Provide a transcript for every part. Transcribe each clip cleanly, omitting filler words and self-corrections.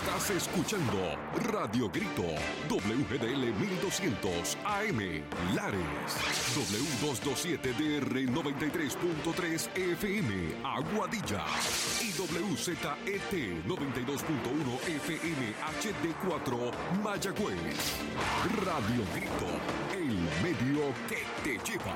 Estás escuchando Radio Grito, WGDL 1200 AM, Lares, W227DR 93.3 FM, Aguadilla, y WZET 92.1 FM HD4, Mayagüez. Radio Grito, el medio que te lleva.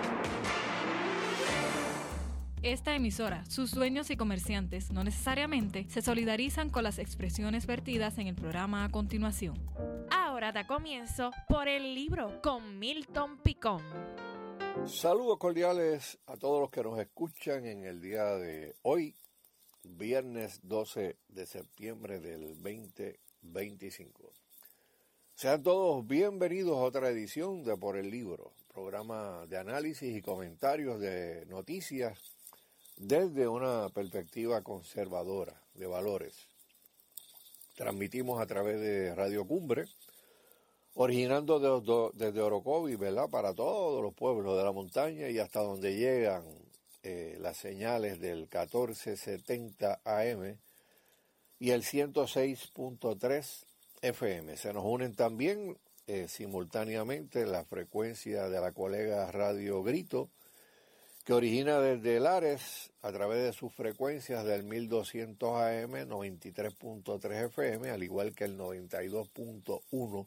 Esta emisora, sus dueños y comerciantes no necesariamente se solidarizan con las expresiones vertidas en el programa a continuación. Ahora da comienzo Por el Libro con Milton Picón. Saludos cordiales a todos los que nos escuchan en el día de hoy, viernes 12 de septiembre del 2025. Sean todos bienvenidos a otra edición de Por el Libro, programa de análisis y comentarios de noticias desde una perspectiva conservadora de valores. Transmitimos a través de Radio Cumbre, originando desde Orocovi, ¿verdad?, para todos los pueblos de la montaña y hasta donde llegan las señales del 1470 AM y el 106.3 FM. Se nos unen también simultáneamente la frecuencia de la colega Radio Grito, que origina desde Lares a través de sus frecuencias del 1200 AM, 93.3 FM, al igual que el 92.1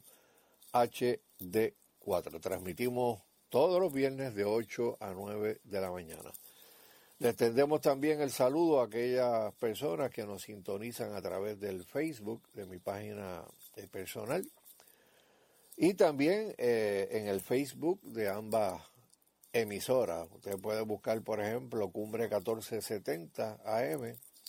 HD4. Transmitimos todos los viernes de 8 a 9 de la mañana. Le extendemos también el saludo a aquellas personas que nos sintonizan a través del Facebook de mi página personal y también en el Facebook de ambas emisoras. Usted puede buscar, por ejemplo, Cumbre 1470 AM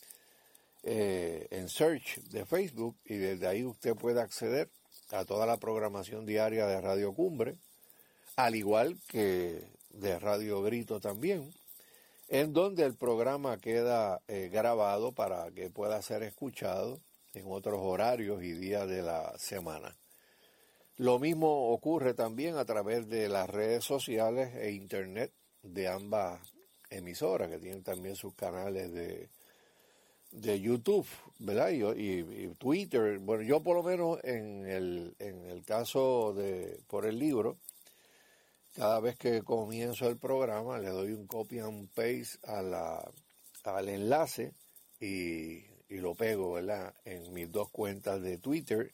en search de Facebook y desde ahí usted puede acceder a toda la programación diaria de Radio Cumbre, al igual que de Radio Grito también, en donde el programa queda grabado para que pueda ser escuchado en otros horarios y días de la semana. Lo mismo ocurre también a través de las redes sociales e internet de ambas emisoras, que tienen también sus canales de YouTube, ¿verdad? Y Twitter. Bueno, yo por lo menos en el caso de Por el Libro, cada vez que comienzo el programa le doy un copy and paste al enlace y lo pego, ¿verdad?, en mis dos cuentas de Twitter.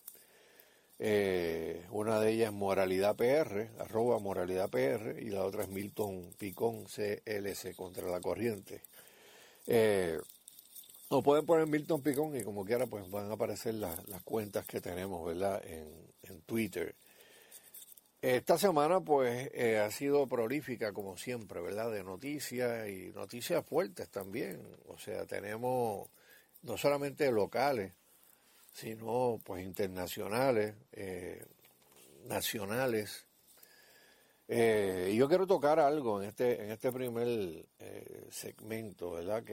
Una de ellas es Moralidad PR, @Moralidad PR, y la otra es Milton Picón CLC, Contra la Corriente. Nos pueden poner Milton Picón y como quiera pues van a aparecer las cuentas que tenemos, ¿verdad?, en Twitter. Esta semana pues ha sido prolífica como siempre, ¿verdad?, de noticias y noticias fuertes también. O sea, tenemos no solamente locales, sino pues internacionales, nacionales. Y yo quiero tocar algo en este primer segmento, ¿verdad?,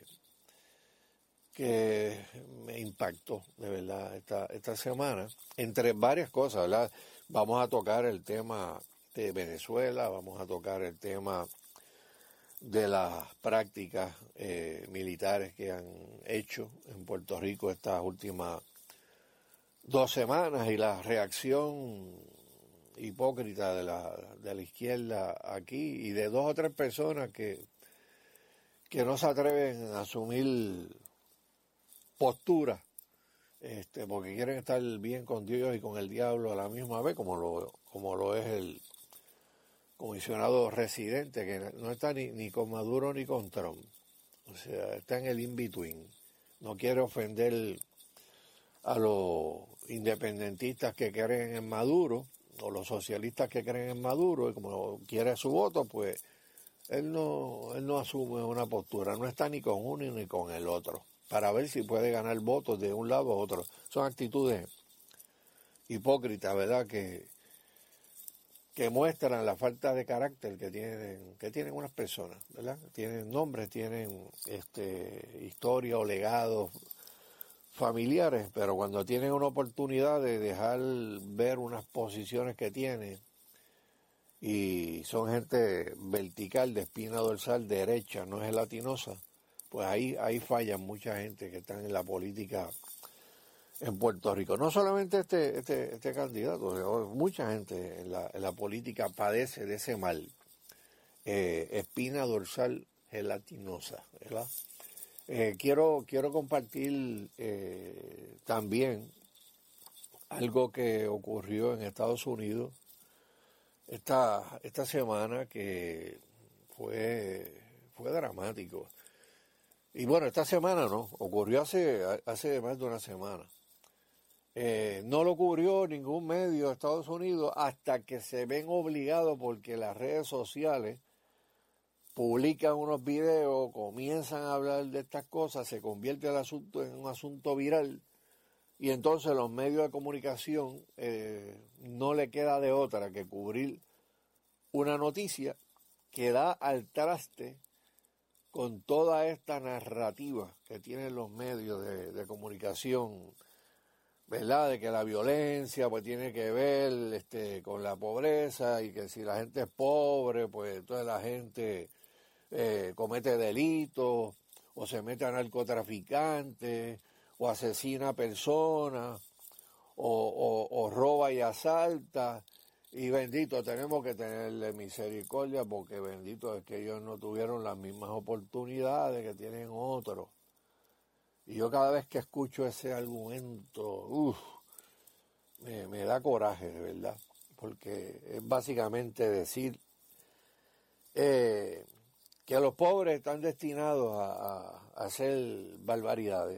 que me impactó de verdad esta semana, entre varias cosas, ¿verdad? Vamos a tocar el tema de Venezuela, vamos a tocar el tema de las prácticas militares que han hecho en Puerto Rico estas últimas 2 semanas y la reacción hipócrita de la izquierda aquí y de 2 o 3 personas que no se atreven a asumir postura, porque quieren estar bien con Dios y con el diablo a la misma vez, como lo es el comisionado residente, que no está ni con Maduro ni con Trump. O sea, está en el in-between. No quiere ofender a los independentistas que creen en Maduro, o los socialistas que creen en Maduro, y como quiere su voto, pues él no asume una postura, no está ni con uno ni con el otro, para ver si puede ganar votos de un lado a otro. Son actitudes hipócritas, ¿verdad?, que muestran la falta de carácter que tienen unas personas, ¿verdad? Tienen nombres, tienen historia o legados familiares, pero cuando tienen una oportunidad de dejar ver unas posiciones que tienen y son gente vertical, de espina dorsal derecha, no es gelatinosa, pues ahí fallan mucha gente que están en la política en Puerto Rico. No solamente este candidato, mucha gente en la política padece de ese mal, espina dorsal gelatinosa, ¿verdad? Quiero compartir también algo que ocurrió en Estados Unidos esta semana que fue dramático. Y bueno, esta semana no, ocurrió hace más de una semana. No lo cubrió ningún medio de Estados Unidos hasta que se ven obligados porque las redes sociales publican unos videos, comienzan a hablar de estas cosas, se convierte el asunto en un asunto viral y entonces los medios de comunicación no le queda de otra que cubrir una noticia que da al traste con toda esta narrativa que tienen los medios de comunicación, ¿verdad? De que la violencia pues tiene que ver con la pobreza y que si la gente es pobre, pues entonces la gente comete delitos o se mete a narcotraficantes o asesina a personas o roba y asalta. Y bendito, tenemos que tenerle misericordia porque bendito es que ellos no tuvieron las mismas oportunidades que tienen otros. Y yo cada vez que escucho ese argumento, me da coraje, de verdad, porque es básicamente decir que los pobres están destinados a hacer barbaridades.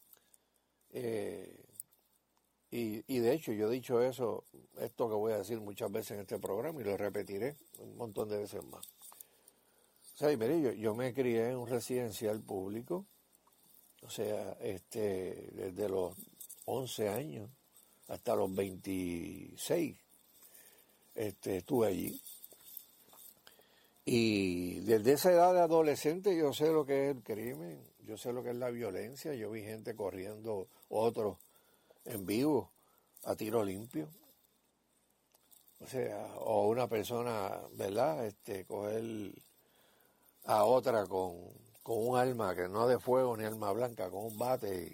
Y de hecho yo he dicho esto que voy a decir muchas veces en este programa y lo repetiré un montón de veces más. O sea, mire, yo me crié en un residencial público, o sea, desde los 11 años hasta los 26 estuve allí. Y desde esa edad de adolescente yo sé lo que es el crimen, yo sé lo que es la violencia, yo vi gente corriendo, otros en vivo, a tiro limpio. O sea, o una persona, ¿verdad? Coger a otra con un arma que no de fuego ni arma blanca, con un bate.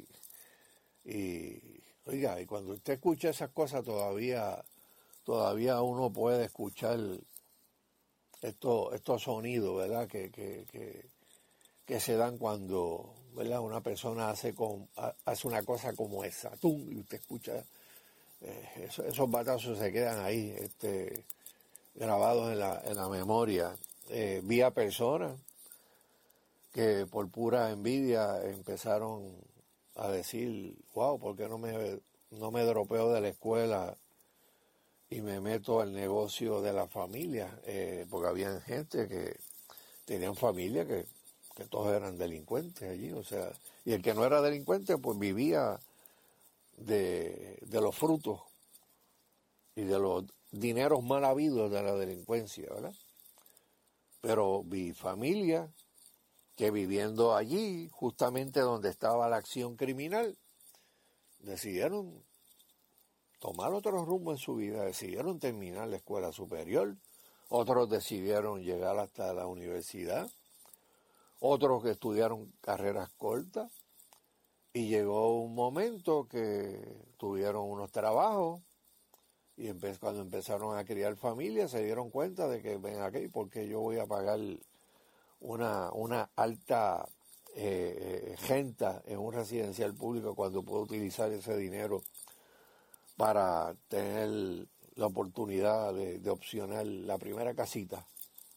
Oiga, y cuando usted escucha esas cosas todavía uno puede escuchar estos sonidos, ¿verdad? Que se dan cuando, ¿verdad? Una persona hace una cosa como esa, ¡tum! Y usted escucha, esos batazos se quedan ahí, grabados en la memoria. Vi a personas que por pura envidia empezaron a decir, wow, ¿por qué no me dropeo de la escuela y me meto al negocio de la familia? Porque había gente que tenían familia que todos eran delincuentes allí, o sea, y el que no era delincuente pues vivía de los frutos y de los dineros mal habidos de la delincuencia, ¿verdad? Pero vi familia que viviendo allí, justamente donde estaba la acción criminal, decidieron tomar otro rumbo en su vida, decidieron terminar la escuela superior, otros decidieron llegar hasta la universidad, otros que estudiaron carreras cortas, y llegó un momento que tuvieron unos trabajos, y cuando empezaron a criar familias se dieron cuenta de que, ven aquí, porque yo voy a pagar una alta renta en un residencial público cuando puedo utilizar ese dinero para tener la oportunidad de opcionar la primera casita,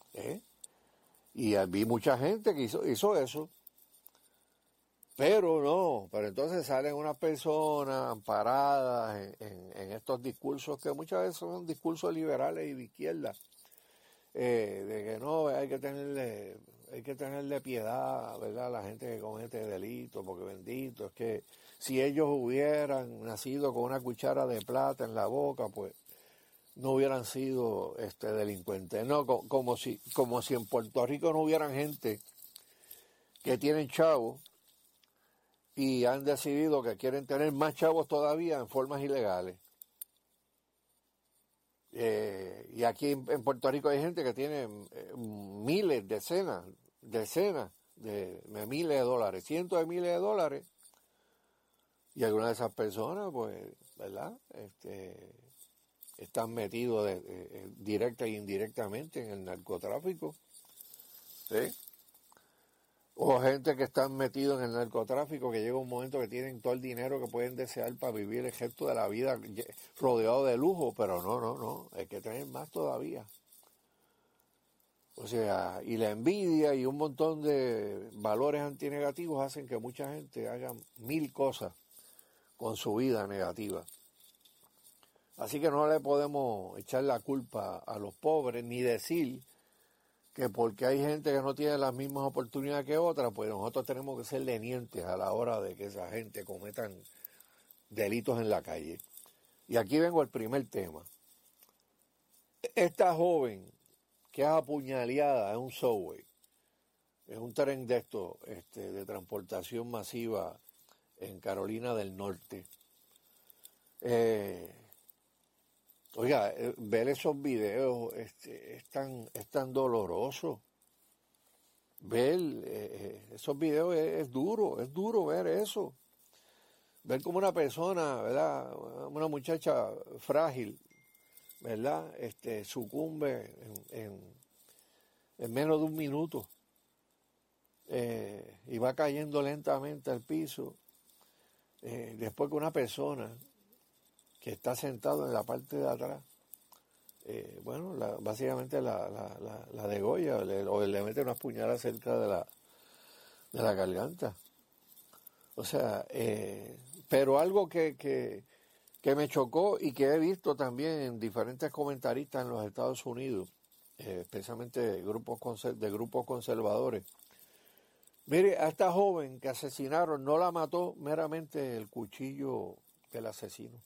Y vi mucha gente que hizo eso, pero entonces salen unas personas amparadas en estos discursos que muchas veces son discursos liberales y de izquierda, de que no, hay que tenerle piedad, ¿verdad?, a la gente que comete delitos, porque bendito, es que si ellos hubieran nacido con una cuchara de plata en la boca, pues no hubieran sido delincuentes. No, como si en Puerto Rico no hubieran gente que tienen chavos y han decidido que quieren tener más chavos todavía en formas ilegales. Y aquí en Puerto Rico hay gente que tiene miles, decenas de miles de dólares, cientos de miles de dólares, Y algunas de esas personas, pues, ¿verdad? Están metidos directa e indirectamente en el narcotráfico, ¿sí? O gente que están metidos en el narcotráfico, que llega un momento que tienen todo el dinero que pueden desear para vivir el resto de la vida rodeado de lujo, pero no, hay que tener más todavía. O sea, y la envidia y un montón de valores antinegativos hacen que mucha gente haga 1000 cosas con su vida negativa. Así que no le podemos echar la culpa a los pobres ni decir que porque hay gente que no tiene las mismas oportunidades que otras, pues nosotros tenemos que ser lenientes a la hora de que esa gente cometan delitos en la calle. Y aquí vengo al primer tema. Esta joven que es apuñaleada en un subway, en un tren de estos de transportación masiva en Carolina del Norte. Oiga, ver esos videos es tan doloroso. Ver esos videos es duro ver eso. Ver como una persona, ¿verdad? Una muchacha frágil, ¿verdad? Sucumbe en menos de un minuto. Y va cayendo lentamente al piso. Después que una persona que está sentado en la parte de atrás, básicamente la degolla o le mete unas puñaladas cerca de la garganta. O sea, pero algo que me chocó y que he visto también en diferentes comentaristas en los Estados Unidos, especialmente de grupos conservadores. Mire, a esta joven que asesinaron no la mató meramente el cuchillo del asesino.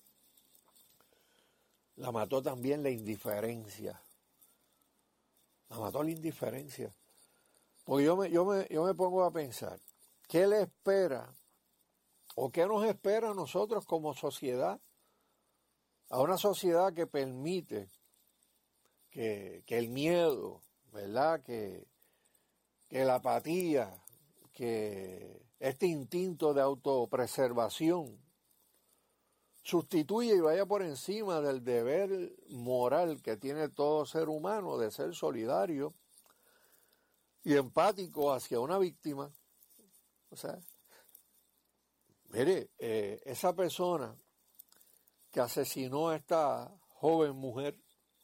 La mató también la indiferencia. La mató la indiferencia. Porque yo me pongo a pensar, ¿qué le espera o qué nos espera a nosotros como sociedad? A una sociedad que permite que el miedo, ¿verdad? Que la apatía, que este instinto de autopreservación sustituye y vaya por encima del deber moral que tiene todo ser humano de ser solidario y empático hacia una víctima. O sea, mire, esa persona que asesinó a esta joven mujer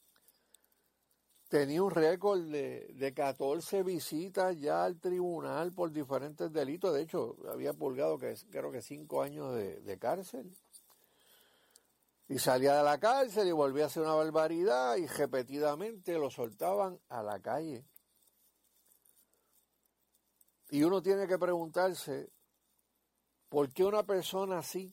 tenía un récord de 14 visitas ya al tribunal por diferentes delitos. De hecho, había purgado creo que 5 años de cárcel. Y salía de la cárcel y volvía a hacer una barbaridad y repetidamente lo soltaban a la calle. Y uno tiene que preguntarse, ¿por qué una persona así,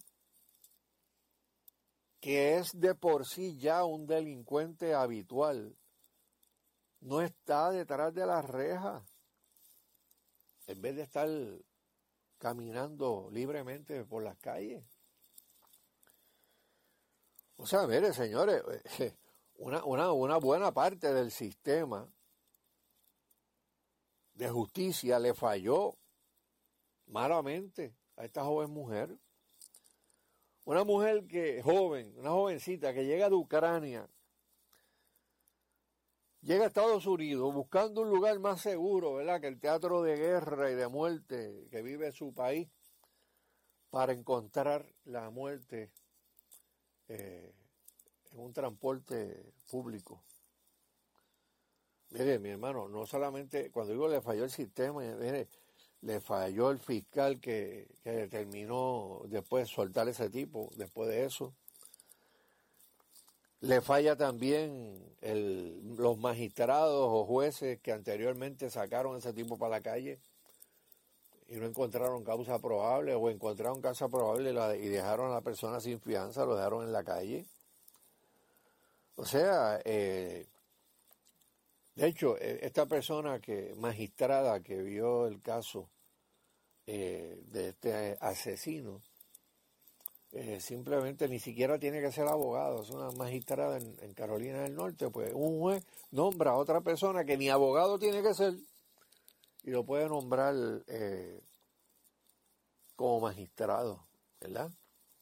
que es de por sí ya un delincuente habitual, no está detrás de las rejas, en vez de estar caminando libremente por las calles? O sea, mire, señores, una buena parte del sistema de justicia le falló malamente a esta joven mujer. Una mujer una jovencita que llega de Ucrania, llega a Estados Unidos buscando un lugar más seguro, ¿verdad?, que el teatro de guerra y de muerte que vive su país, para encontrar la muerte en un transporte público. Mire, mi hermano, no solamente, cuando digo le falló el sistema, mire, le falló el fiscal que determinó después soltar a ese tipo, después de eso. Le falla también los magistrados o jueces que anteriormente sacaron a ese tipo para la calle y no encontraron causa probable, o encontraron causa probable y dejaron a la persona sin fianza, lo dejaron en la calle. O sea, de hecho, esta persona magistrada que vio el caso de este asesino, simplemente ni siquiera tiene que ser abogado, es una magistrada en Carolina del Norte, pues un juez nombra a otra persona que ni abogado tiene que ser y lo puede nombrar como magistrado, ¿verdad?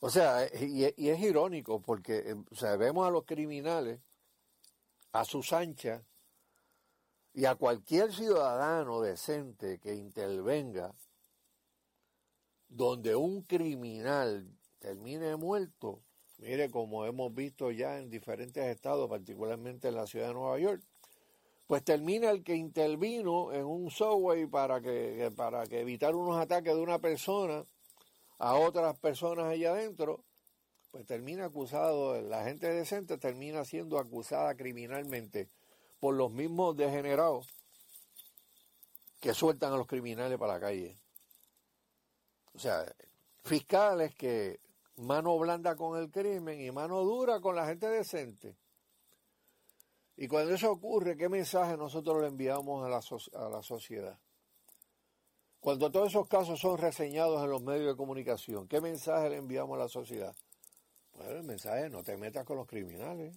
O sea, y es irónico porque o sea, vemos a los criminales a sus anchas y a cualquier ciudadano decente que intervenga donde un criminal termine muerto, mire, como hemos visto ya en diferentes estados, particularmente en la ciudad de Nueva York, pues termina el que intervino en un subway para que evitar unos ataques de una persona a otras personas allá adentro, pues termina acusado, la gente decente termina siendo acusada criminalmente por los mismos degenerados que sueltan a los criminales para la calle. O sea, fiscales que mano blanda con el crimen y mano dura con la gente decente. Y cuando eso ocurre, ¿qué mensaje nosotros le enviamos a la sociedad? Cuando todos esos casos son reseñados en los medios de comunicación, ¿qué mensaje le enviamos a la sociedad? Pues el mensaje es: no te metas con los criminales.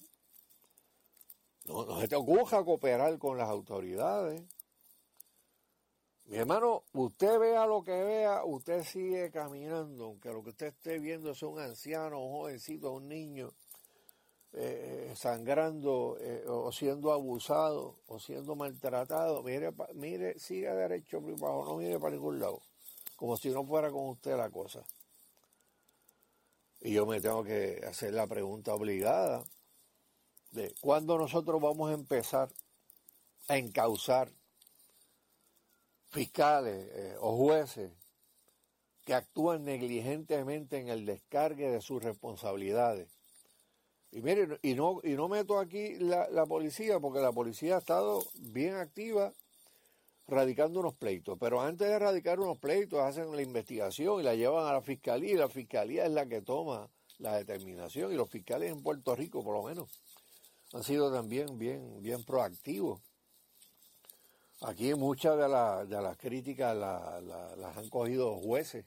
No se te ocurra cooperar con las autoridades. Mi hermano, usted vea lo que vea, usted sigue caminando, aunque lo que usted esté viendo es un anciano, un jovencito, un niño, sangrando o siendo abusado o siendo maltratado. Mire, siga derecho por abajo, no mire para ningún lado, como si no fuera con usted la cosa. Y yo me tengo que hacer la pregunta obligada de cuándo nosotros vamos a empezar a encauzar fiscales o jueces que actúan negligentemente en el descargue de sus responsabilidades. Y miren, y no meto aquí la policía, porque la policía ha estado bien activa radicando unos pleitos, pero antes de radicar unos pleitos hacen la investigación y la llevan a la fiscalía, y la fiscalía es la que toma la determinación, y los fiscales en Puerto Rico, por lo menos, han sido también bien proactivos. Aquí muchas de las críticas las han cogido jueces,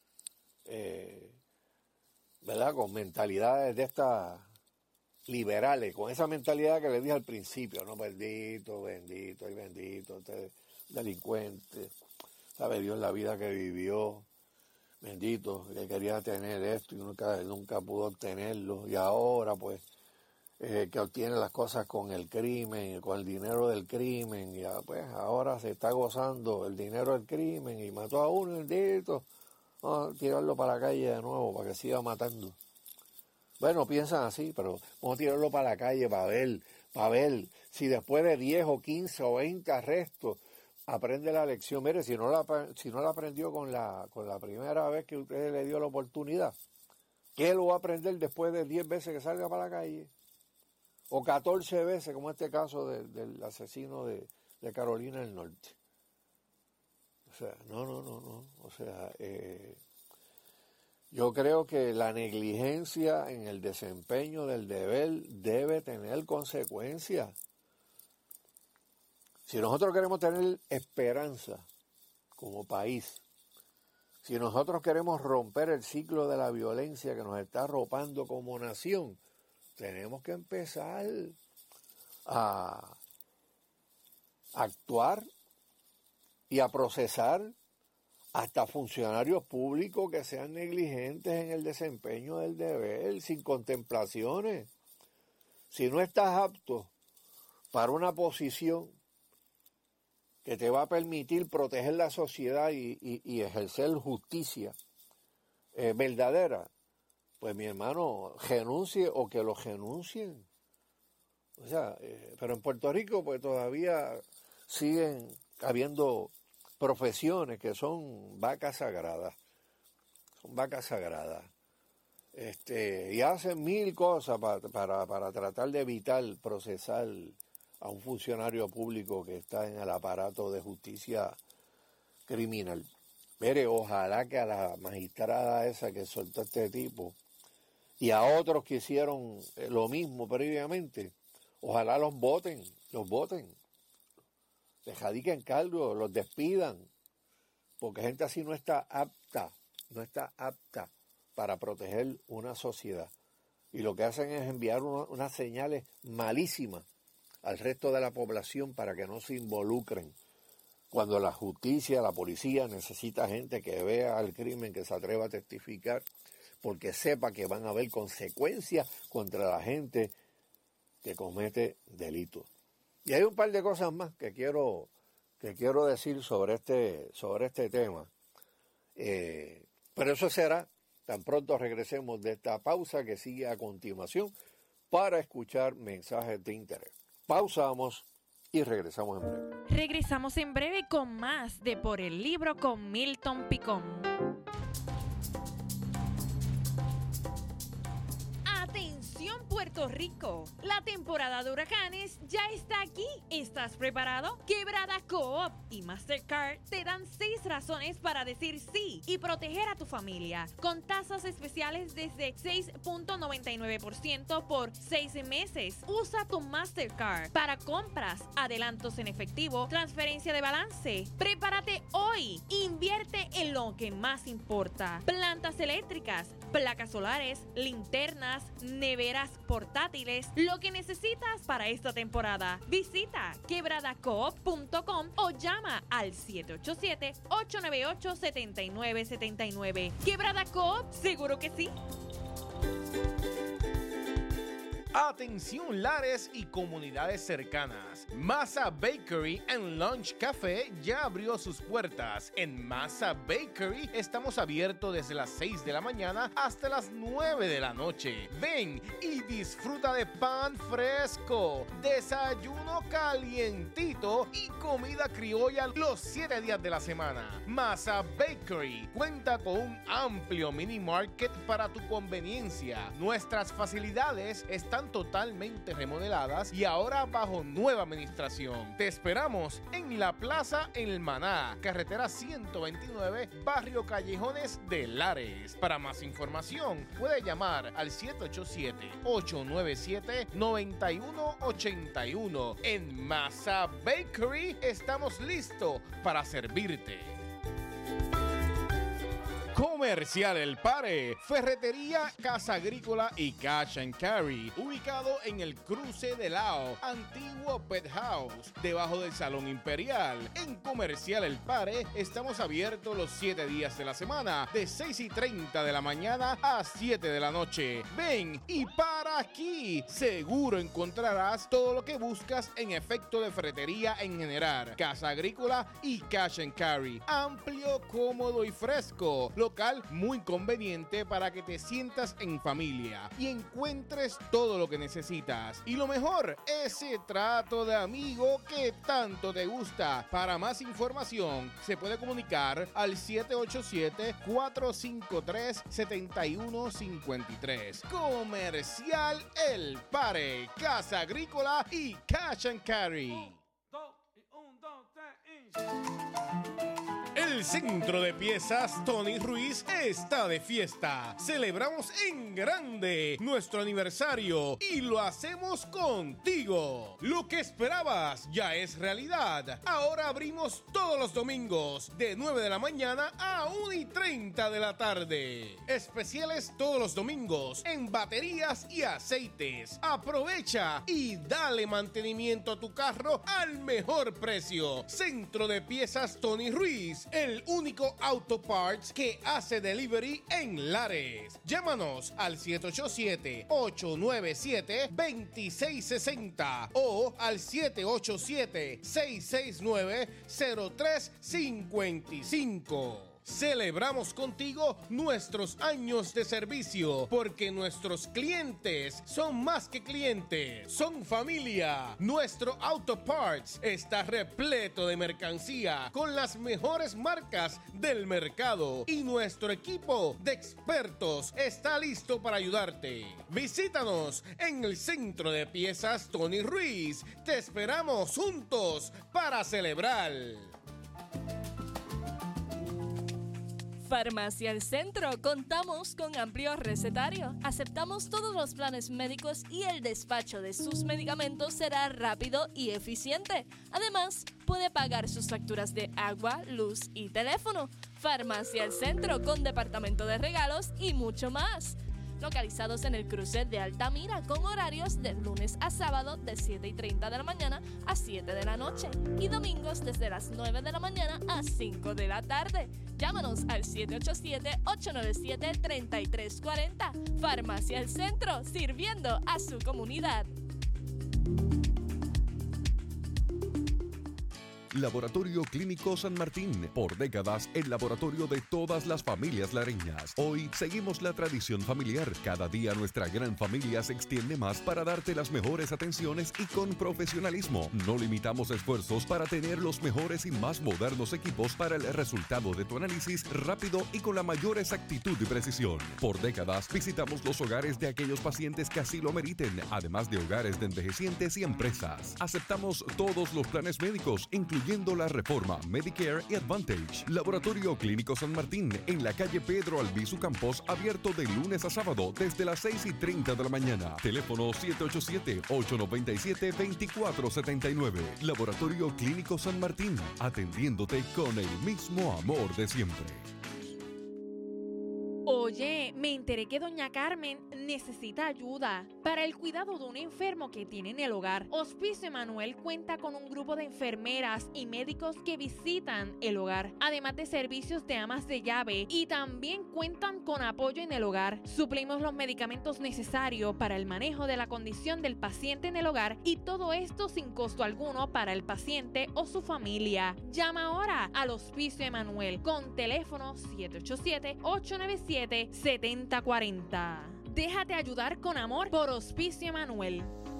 ¿verdad? Con mentalidades de estas liberales, con esa mentalidad que les dije al principio, ¿no? Bendito, usted delincuente, sabe Dios la vida que vivió, bendito, que quería tener esto y nunca pudo obtenerlo, y ahora pues que obtiene las cosas con el crimen, con el dinero del crimen, y pues ahora se está gozando el dinero del crimen y mató a uno, bendito, vamos a tirarlo para la calle de nuevo para que siga matando. Bueno, piensan así, pero vamos a tirarlo para la calle para ver si después de 10 o 15 o 20 arrestos aprende la lección. Mire, si no la aprendió con la primera vez que usted le dio la oportunidad, ¿qué lo va a aprender después de 10 veces que salga para la calle? O 14 veces, como este caso del asesino de Carolina del Norte. O sea, no. O sea, yo creo que la negligencia en el desempeño del deber debe tener consecuencias. Si nosotros queremos tener esperanza como país, si nosotros queremos romper el ciclo de la violencia que nos está arropando como nación, tenemos que empezar a actuar y a procesar hasta funcionarios públicos que sean negligentes en el desempeño del deber, sin contemplaciones. Si no estás apto para una posición que te va a permitir proteger la sociedad y ejercer justicia verdadera, pues mi hermano, renuncie o que lo renuncien. O sea, pero en Puerto Rico pues todavía siguen habiendo profesiones que son vacas sagradas. Y hacen mil cosas para tratar de evitar procesar a un funcionario público que está en el aparato de justicia criminal. Mire, ojalá que a la magistrada esa que soltó este tipo y a otros que hicieron lo mismo previamente, ojalá los voten, les radiquen cargos, los despidan, porque gente así no está apta para proteger una sociedad. Y lo que hacen es enviar unas señales malísimas al resto de la población para que no se involucren. Cuando la justicia, la policía necesita gente que vea el crimen, que se atreva a testificar, porque sepa que van a haber consecuencias contra la gente que comete delitos. Y hay un par de cosas más que quiero decir sobre este tema. Pero eso será tan pronto regresemos de esta pausa que sigue a continuación para escuchar mensajes de interés. Pausamos y regresamos en breve. Regresamos en breve con más de Por el Libro con Milton Picón. Atención Puerto Rico, la temporada de huracanes ya está aquí. ¿Estás preparado? Quebrada Coop y Mastercard te dan 6 razones para decir sí y proteger a tu familia, con tasas especiales desde 6.99% por 6 meses. Usa tu Mastercard para compras, adelantos en efectivo, transferencia de balance. Prepárate hoy. Invierte en lo que más importa: plantas eléctricas, placas solares, linternas, neveras portátiles, lo que necesitas para esta temporada. Visita quebradacoop.com o llama al 787-898-7979. Quebrada Coop, seguro que sí. Atención Lares y comunidades cercanas. Masa Bakery and Lunch Café ya abrió sus puertas. En Masa Bakery estamos abiertos desde las 6 de la mañana hasta las 9 de la noche. Ven y disfruta de pan fresco, desayuno calientito y comida criolla los 7 días de la semana. Masa Bakery cuenta con un amplio mini market para tu conveniencia. Nuestras facilidades están totalmente remodeladas y ahora bajo nueva administración. Te esperamos en la Plaza El Maná, carretera 129, barrio Callejones de Lares. Para más información, puede llamar al 787-897-9181. En Masa Bakery estamos listos para servirte. Comercial El Pare, ferretería, casa agrícola y cash and carry, ubicado en el cruce de Lao, antiguo Pet House, debajo del Salón Imperial. En Comercial El Pare estamos abiertos los 7 días de la semana, de 6:30 de la mañana a 7 de la noche. Ven y para aquí, seguro encontrarás todo lo que buscas en efecto de ferretería en general, casa agrícola y cash and carry, amplio, cómodo y fresco. Local muy conveniente para que te sientas en familia y encuentres todo lo que necesitas. Y lo mejor, ese trato de amigo que tanto te gusta. Para más información, se puede comunicar al 787-453-7153. Comercial El Pare, casa agrícola y cash and carry. El Centro de Piezas Tony Ruiz está de fiesta. Celebramos en grande nuestro aniversario y lo hacemos contigo. Lo que esperabas ya es realidad. Ahora abrimos todos los domingos de 9 de la mañana a 1:30 de la tarde. Especiales todos los domingos en baterías y aceites. Aprovecha y dale mantenimiento a tu carro al mejor precio. Centro de Piezas Tony Ruiz, el único auto parts que hace delivery en Lares. Llámanos al 787-897-2660 o al 787-669-0355. Celebramos contigo nuestros años de servicio, porque nuestros clientes son más que clientes, son familia. Nuestro Auto Parts está repleto de mercancía con las mejores marcas del mercado y nuestro equipo de expertos está listo para ayudarte. Visítanos en el Centro de Piezas Tony Ruiz. Te esperamos juntos para celebrar. Farmacia El Centro. Contamos con amplio recetario. Aceptamos todos los planes médicos y el despacho de sus medicamentos será rápido y eficiente. Además, puede pagar sus facturas de agua, luz y teléfono. Farmacia El Centro, con departamento de regalos y mucho más. localizados en el cruce de Altamira, con horarios de lunes a sábado de 7:30 de la mañana a 7 de la noche y domingos desde las 9 de la mañana a 5 de la tarde. Llámanos al 787-897-3340. Farmacia El Centro, sirviendo a su comunidad. Laboratorio Clínico San Martín, por décadas el laboratorio de todas las familias lareñas. Hoy seguimos la tradición familiar. Cada día nuestra gran familia se extiende más para darte las mejores atenciones y con profesionalismo. No limitamos esfuerzos para tener los mejores y más modernos equipos para el resultado de tu análisis rápido y con la mayor exactitud y precisión. Por décadas visitamos los hogares de aquellos pacientes que así lo meriten, además de hogares de envejecientes y empresas. Aceptamos todos los planes médicos, incluyendo la Reforma, Medicare y Advantage. Laboratorio Clínico San Martín, en la calle Pedro Albizu Campos, abierto de lunes a sábado desde las 6:30 de la mañana. Teléfono 787-897-2479. Laboratorio Clínico San Martín, atendiéndote con el mismo amor de siempre. Oye, me enteré que doña Carmen necesita ayuda para el cuidado de un enfermo que tiene en el hogar. Hospicio Emanuel cuenta con un grupo de enfermeras y médicos que visitan el hogar, además de servicios de amas de llave, y también cuentan con apoyo en el hogar. Suplimos los medicamentos necesarios para el manejo de la condición del paciente en el hogar, y todo esto sin costo alguno para el paciente o su familia. Llama ahora al Hospicio Emanuel con teléfono 787-897-7040. Déjate ayudar con amor por Hospicio Emanuel.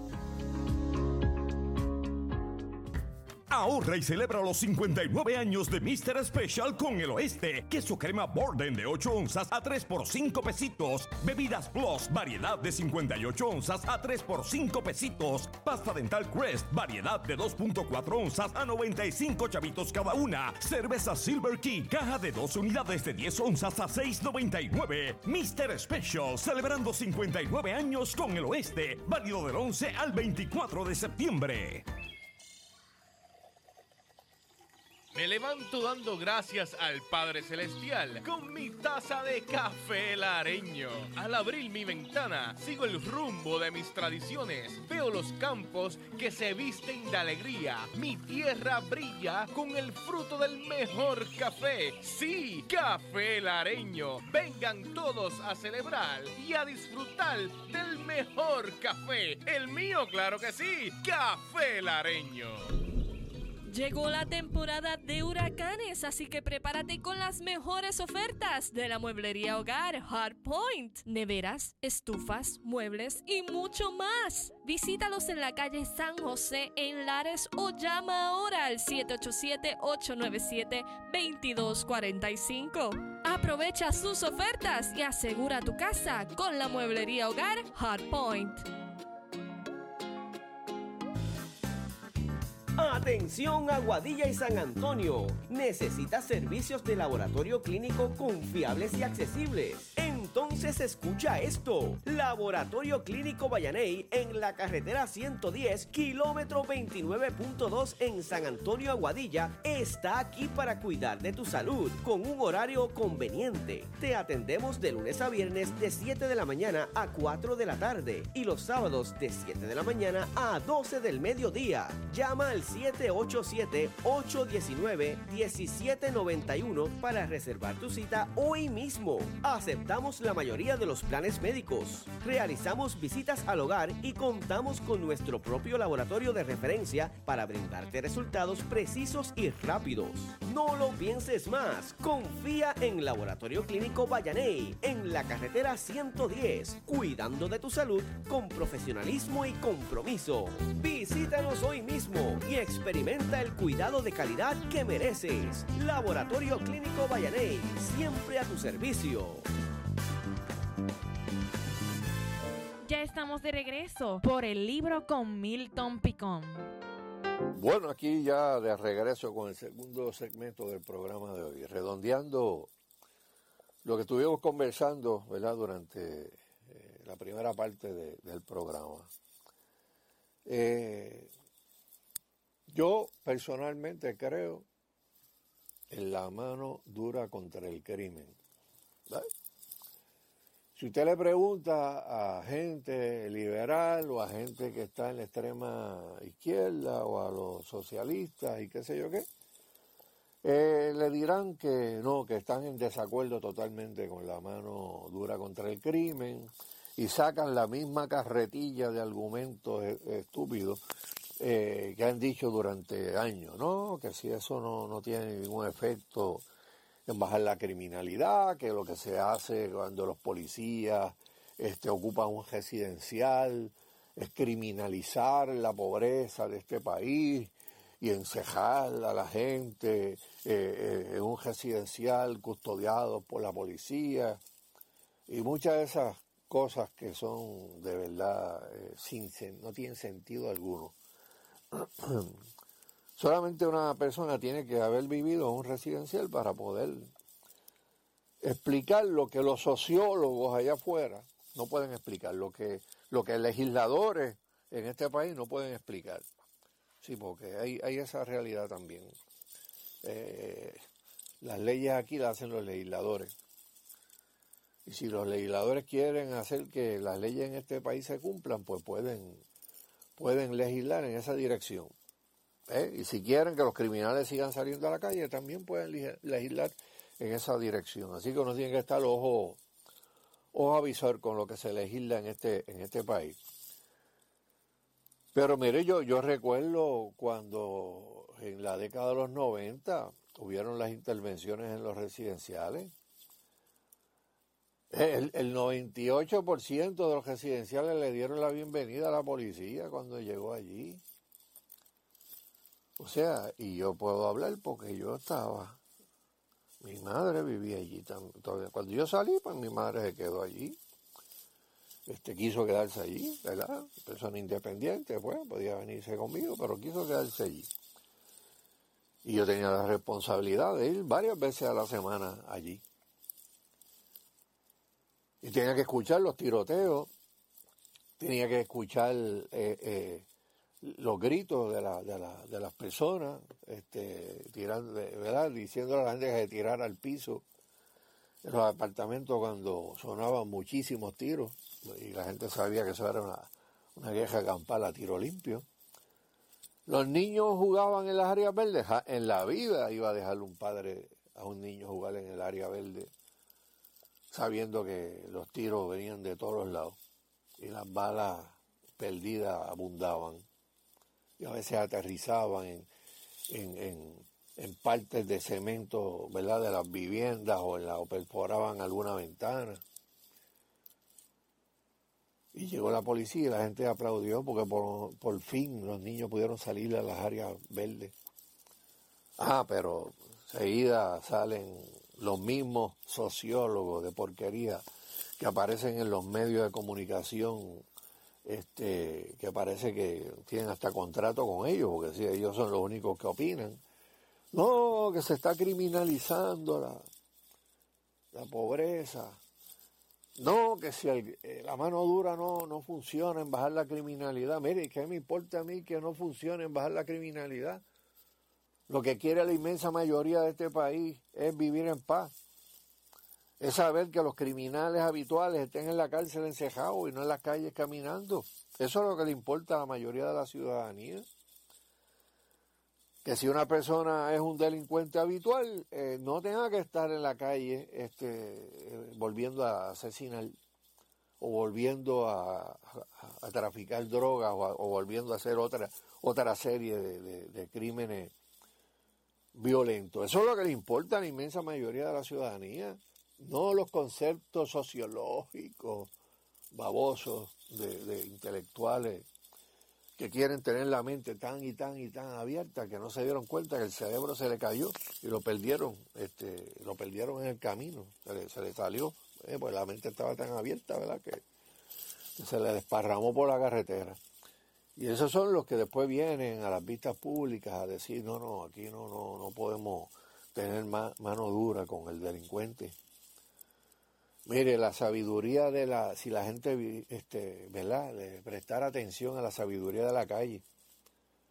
Ahorra y celebra los 59 años de Mr. Special con El Oeste. Queso crema Borden de 8 onzas a 3 por 5 pesitos. Bebidas Plus, variedad de 58 onzas a 3 por 5 pesitos. Pasta dental Crest, variedad de 2.4 onzas a 95 chavitos cada una. Cerveza Silver Key, caja de 12 unidades de 10 onzas a 6.99. Mr. Special, celebrando 59 años con El Oeste. Válido del 11 al 24 de septiembre. Me levanto dando gracias al Padre Celestial con mi taza de café lareño. Al abrir mi ventana, sigo el rumbo de mis tradiciones. Veo los campos que se visten de alegría. Mi tierra brilla con el fruto del mejor café. Sí, café lareño. Vengan todos a celebrar y a disfrutar del mejor café. El mío, claro que sí, café lareño. Llegó la temporada de huracanes, así que prepárate con las mejores ofertas de la mueblería hogar Hardpoint. Neveras, estufas, muebles y mucho más. Visítalos en la calle San José en Lares o llama ahora al 787-897-2245. Aprovecha sus ofertas y asegura tu casa con la mueblería hogar Hardpoint. Atención Aguadilla y San Antonio. ¿Necesitas servicios de laboratorio clínico confiables y accesibles? Entonces escucha esto. Laboratorio Clínico Vallaney en la carretera 110, kilómetro 29.2 en San Antonio, Aguadilla, está aquí para cuidar de tu salud con un horario conveniente. Te atendemos de lunes a viernes de 7 de la mañana a 4 de la tarde y los sábados de 7 de la mañana a 12 del mediodía. Llama al 787-819-1791 para reservar tu cita hoy mismo. Aceptamos la mayoría de los planes médicos. Realizamos visitas al hogar y contamos con nuestro propio laboratorio de referencia para brindarte resultados precisos y rápidos. No lo pienses más. Confía en Laboratorio Clínico Vallaney en la carretera 110, cuidando de tu salud con profesionalismo y compromiso. Visítanos hoy mismo y experimenta el cuidado de calidad que mereces. Laboratorio Clínico Vallaney, siempre a tu servicio. Ya estamos de regreso por el libro con Milton Picón. Bueno, aquí ya de regreso con el segundo segmento del programa de hoy, redondeando lo que estuvimos conversando, ¿verdad?, durante la primera parte del programa. Yo personalmente creo en la mano dura contra el crimen, ¿verdad? Si usted le pregunta a gente liberal o a gente que está en la extrema izquierda o a los socialistas y qué sé yo qué, le dirán que no, que están en desacuerdo totalmente con la mano dura contra el crimen y sacan la misma carretilla de argumentos estúpidos que han dicho durante años, ¿no? Que si eso no tiene ningún efecto en bajar la criminalidad, que lo que se hace cuando los policías ocupan un residencial es criminalizar la pobreza de este país y encejar a la gente en un residencial custodiado por la policía y muchas de esas cosas que son de verdad no tienen sentido alguno. Solamente una persona tiene que haber vivido en un residencial para poder explicar lo que los sociólogos allá afuera no pueden explicar, lo que legisladores en este país no pueden explicar. Sí, porque hay esa realidad también. Las leyes aquí las hacen los legisladores. Y si los legisladores quieren hacer que las leyes en este país se cumplan, pues pueden legislar en esa dirección. Y si quieren que los criminales sigan saliendo a la calle, también pueden legislar en esa dirección. Así que uno tiene que estar ojo avisor con lo que se legisla en este país. Pero mire, yo recuerdo cuando en la década de los 90 hubieron las intervenciones en los residenciales. El 98% de los residenciales le dieron la bienvenida a la policía cuando llegó allí. O sea, y yo puedo hablar porque yo estaba, mi madre vivía allí. Cuando yo salí, pues mi madre se quedó allí. Quiso quedarse allí, ¿verdad? Persona independiente, pues, podía venirse conmigo, pero quiso quedarse allí. Y yo tenía la responsabilidad de ir varias veces a la semana allí. Y tenía que escuchar los tiroteos, tenía que escuchar los gritos de las personas, tirando, ¿verdad? Diciéndole a la gente que se tirara al piso en los apartamentos cuando sonaban muchísimos tiros y la gente sabía que eso era una guerra campal a tiro limpio. Los niños jugaban en las áreas verdes. En la vida iba a dejarle un padre a un niño jugar en el área verde sabiendo que los tiros venían de todos los lados y las balas perdidas abundaban y a veces aterrizaban en partes de cemento, ¿verdad?, de las viviendas o perforaban alguna ventana. Y llegó la policía y la gente aplaudió porque por fin los niños pudieron salir a las áreas verdes. Pero seguida salen los mismos sociólogos de porquería que aparecen en los medios de comunicación, que parece que tienen hasta contrato con ellos, porque si ellos son los únicos que opinan. No, que se está criminalizando la pobreza. No, que si la mano dura no funciona en bajar la criminalidad. Mire, ¿qué me importa a mí que no funcione en bajar la criminalidad? Lo que quiere la inmensa mayoría de este país es vivir en paz. Es saber que los criminales habituales estén en la cárcel encejados y no en las calles caminando. Eso es lo que le importa a la mayoría de la ciudadanía. Que si una persona es un delincuente habitual, no tenga que estar en la calle volviendo a asesinar o volviendo a traficar drogas o volviendo a hacer otra serie de crímenes violentos. Eso es lo que le importa a la inmensa mayoría de la ciudadanía, no los conceptos sociológicos babosos de intelectuales que quieren tener la mente tan y tan y tan abierta que no se dieron cuenta que el cerebro se le cayó y lo perdieron en el camino, se le salió, pues la mente estaba tan abierta, ¿verdad?, que se le desparramó por la carretera. Y esos son los que después vienen a las vistas públicas a decir, no, aquí no podemos tener mano dura con el delincuente. Mire, la sabiduría si la gente, ¿verdad?, le prestara atención a la sabiduría de la calle.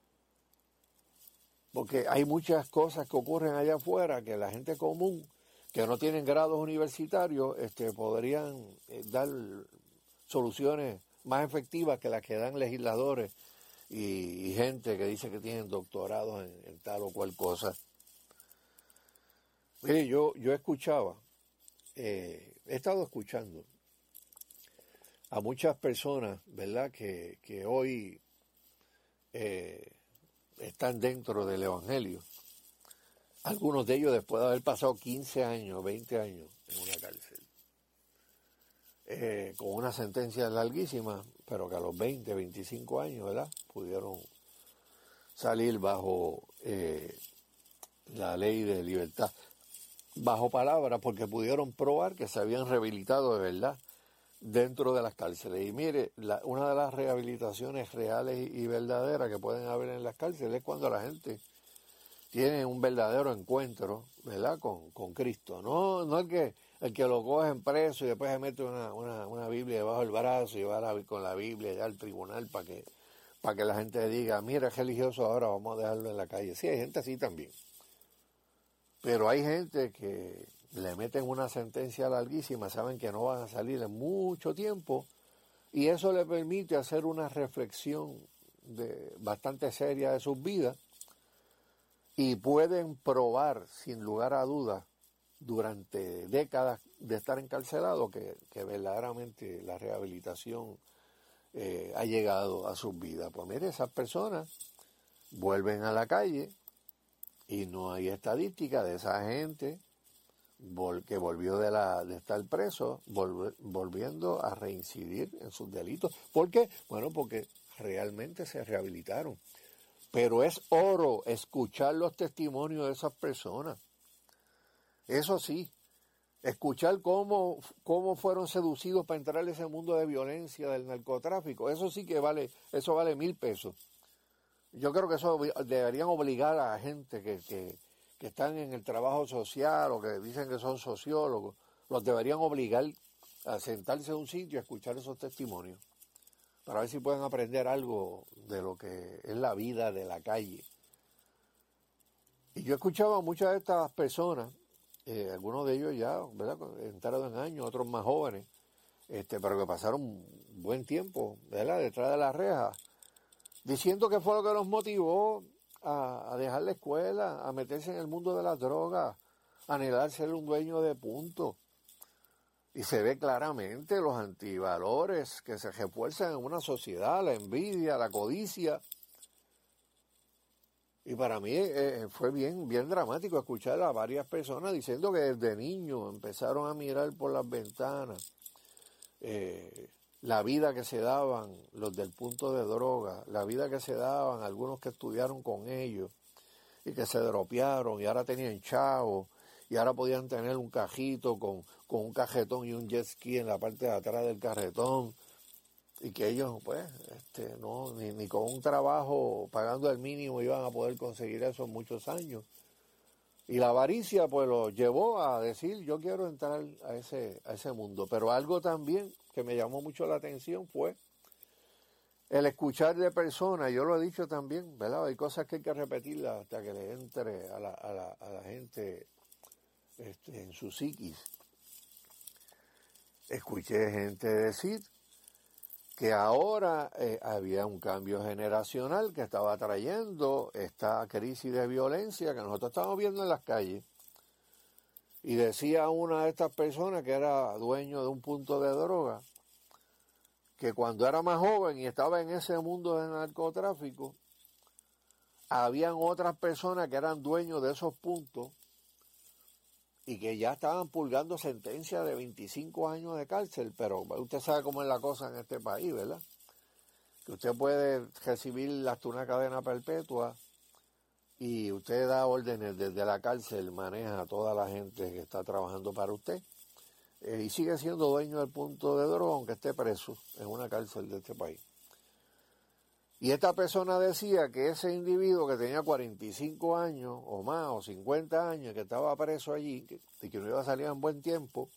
Porque hay muchas cosas que ocurren allá afuera que la gente común, que no tienen grados universitarios podrían dar soluciones más efectivas que las que dan legisladores y gente que dice que tienen doctorados en tal o cual cosa. Mire, yo escuchaba, he estado escuchando a muchas personas, ¿verdad?, que hoy están dentro del Evangelio. Algunos de ellos después de haber pasado 15 años, 20 años en una cárcel. Con una sentencia larguísima, pero que a los 20, 25 años, ¿verdad?, pudieron salir bajo la ley de libertad, bajo palabra, porque pudieron probar que se habían rehabilitado de verdad dentro de las cárceles. Y mire, una de las rehabilitaciones reales y verdaderas que pueden haber en las cárceles es cuando la gente tiene un verdadero encuentro, ¿verdad?, con Cristo. No el que lo cogen preso y después se mete una Biblia debajo del brazo y va con la Biblia ya al tribunal para que la gente diga, mira, es religioso ahora, vamos a dejarlo en la calle. Sí, hay gente así también. Pero hay gente que le meten una sentencia larguísima, saben que no van a salir en mucho tiempo, y eso le permite hacer una reflexión bastante seria de sus vidas, y pueden probar, sin lugar a dudas, durante décadas de estar encarcelados, que verdaderamente la rehabilitación ha llegado a sus vidas. Pues mire, esas personas vuelven a la calle y no hay estadística de esa gente que volvió de estar preso, volviendo a reincidir en sus delitos. ¿Por qué? Bueno, porque realmente se rehabilitaron. Pero es oro escuchar los testimonios de esas personas. Eso sí, escuchar cómo fueron seducidos para entrar en ese mundo de violencia, del narcotráfico, eso sí que vale 1,000 pesos. Yo creo que eso deberían obligar a la gente que están en el trabajo social o que dicen que son sociólogos, los deberían obligar a sentarse en un sitio y a escuchar esos testimonios, para ver si pueden aprender algo de lo que es la vida de la calle. Y yo escuchaba a muchas de estas personas, algunos de ellos ya, ¿verdad?, entraron en años, otros más jóvenes, pero que pasaron un buen tiempo, ¿verdad?, detrás de las rejas, diciendo que fue lo que los motivó a dejar la escuela, a meterse en el mundo de las drogas, a anhelar ser un dueño de punto. Y se ve claramente los antivalores que se refuerzan en una sociedad, la envidia, la codicia. Y para mí fue bien dramático escuchar a varias personas diciendo que desde niños empezaron a mirar por las ventanas la vida que se daban los del punto de droga, la vida que se daban algunos que estudiaron con ellos y que se dropearon y ahora tenían chavos y ahora podían tener un cajito con un cajetón y un jet ski en la parte de atrás del carretón, y que ellos pues ni con un trabajo pagando el mínimo iban a poder conseguir eso en muchos años. Y la avaricia pues los llevó a decir, yo quiero entrar a ese mundo. Pero algo también que me llamó mucho la atención fue el escuchar de personas, yo lo he dicho también, ¿verdad? Hay cosas que hay que repetirlas hasta que le entre a la gente en su psiquis. Escuché gente decir que ahora había un cambio generacional que estaba trayendo esta crisis de violencia que nosotros estamos viendo en las calles. Y decía una de estas personas que era dueño de un punto de droga, que cuando era más joven y estaba en ese mundo del narcotráfico, habían otras personas que eran dueños de esos puntos y que ya estaban purgando sentencias de 25 años de cárcel, pero usted sabe cómo es la cosa en este país, ¿verdad? Que usted puede recibir hasta una cadena perpetua y usted da órdenes desde la cárcel, maneja a toda la gente que está trabajando para usted y sigue siendo dueño del punto de droga aunque esté preso en una cárcel de este país. Y esta persona decía que ese individuo que tenía 45 años o más, o 50 años, que estaba preso allí, y que no iba a salir en buen tiempo,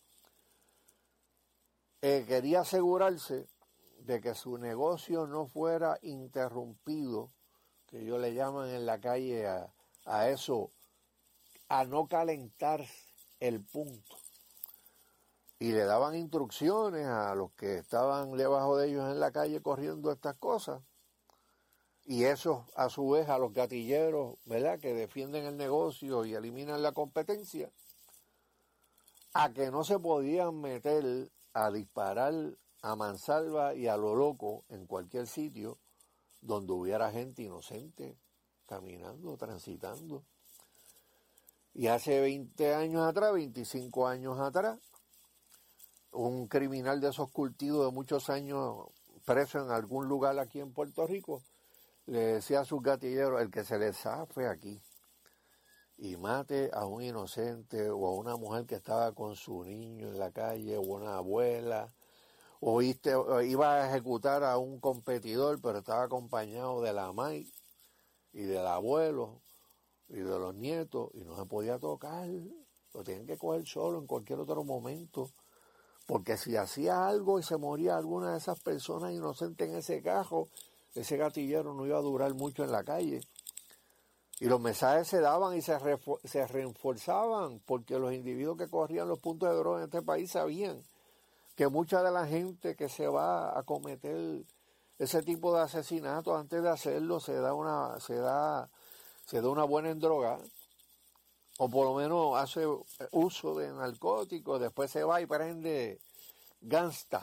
quería asegurarse de que su negocio no fuera interrumpido, que ellos le llaman en la calle a eso, a no calentar el punto. Y le daban instrucciones a los que estaban debajo de ellos en la calle corriendo estas cosas. Y eso, a su vez, a los gatilleros, ¿verdad?, que defienden el negocio y eliminan la competencia, a que no se podían meter a disparar a mansalva y a lo loco en cualquier sitio donde hubiera gente inocente caminando, transitando. Y hace 20 años atrás, 25 años atrás, un criminal de esos curtidos de muchos años preso en algún lugar aquí en Puerto Rico, le decía a sus gatilleros, el que se les zafe aquí y mate a un inocente o a una mujer que estaba con su niño en la calle o una abuela, o iba a ejecutar a un competidor pero estaba acompañado de la mamá y del abuelo y de los nietos y no se podía tocar, lo tenían que coger solo en cualquier otro momento, porque si hacía algo y se moría alguna de esas personas inocentes en ese cajo, ese gatillero no iba a durar mucho en la calle. Y los mensajes se daban y se reforzaban, porque los individuos que corrían los puntos de droga en este país sabían que mucha de la gente que se va a cometer ese tipo de asesinatos, antes de hacerlo se da una buena endroga, o por lo menos hace uso de narcóticos, después se va y prende gangsta,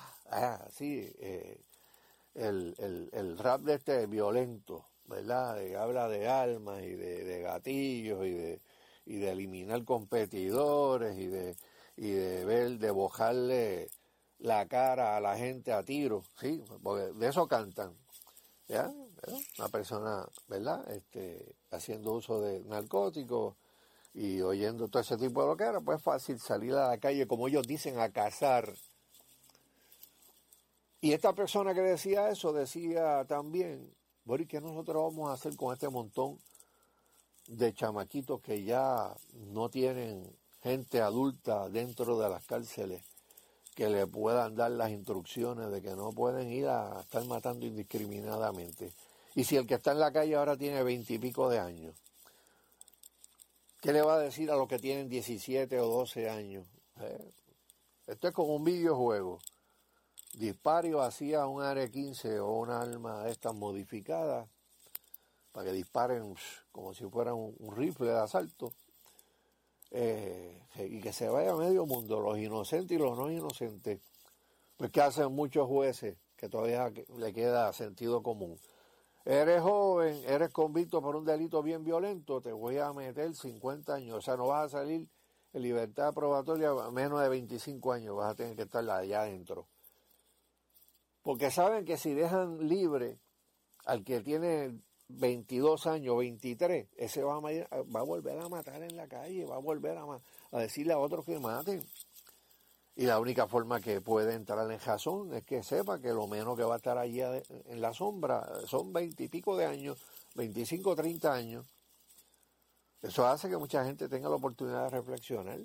el rap de este violento, ¿verdad? Habla de armas y de gatillos y de eliminar competidores y de bojarle la cara a la gente a tiro, sí, porque de eso cantan, ¿ya? Una persona, ¿verdad?, haciendo uso de narcóticos y oyendo todo ese tipo de lo que era, pues es fácil salir a la calle, como ellos dicen, a cazar. Y esta persona que decía eso decía también, bueno, ¿y qué nosotros vamos a hacer con este montón de chamaquitos que ya no tienen gente adulta dentro de las cárceles que le puedan dar las instrucciones de que no pueden ir a estar matando indiscriminadamente? Y si el que está en la calle ahora tiene 20 y pico de años, ¿qué le va a decir a los que tienen 17 o 12 años? Esto es como un videojuego. Dispare o hacía un AR-15 o una arma de estas modificadas para que disparen como si fuera un rifle de asalto, y que se vaya a medio mundo, los inocentes y los no inocentes. Pues ¿qué hacen muchos jueces? Que todavía le queda sentido común. Eres joven, eres convicto por un delito bien violento, te voy a meter 50 años, o sea, no vas a salir en libertad probatoria a menos de 25 años, vas a tener que estar allá adentro. Porque saben que si dejan libre al que tiene 22 años, 23, ese va a volver a matar en la calle, va a volver a decirle a otros que maten. Y la única forma que puede entrar en razón es que sepa que lo menos que va a estar allí en la sombra son 20 y pico de años, 25, 30 años. Eso hace que mucha gente tenga la oportunidad de reflexionar.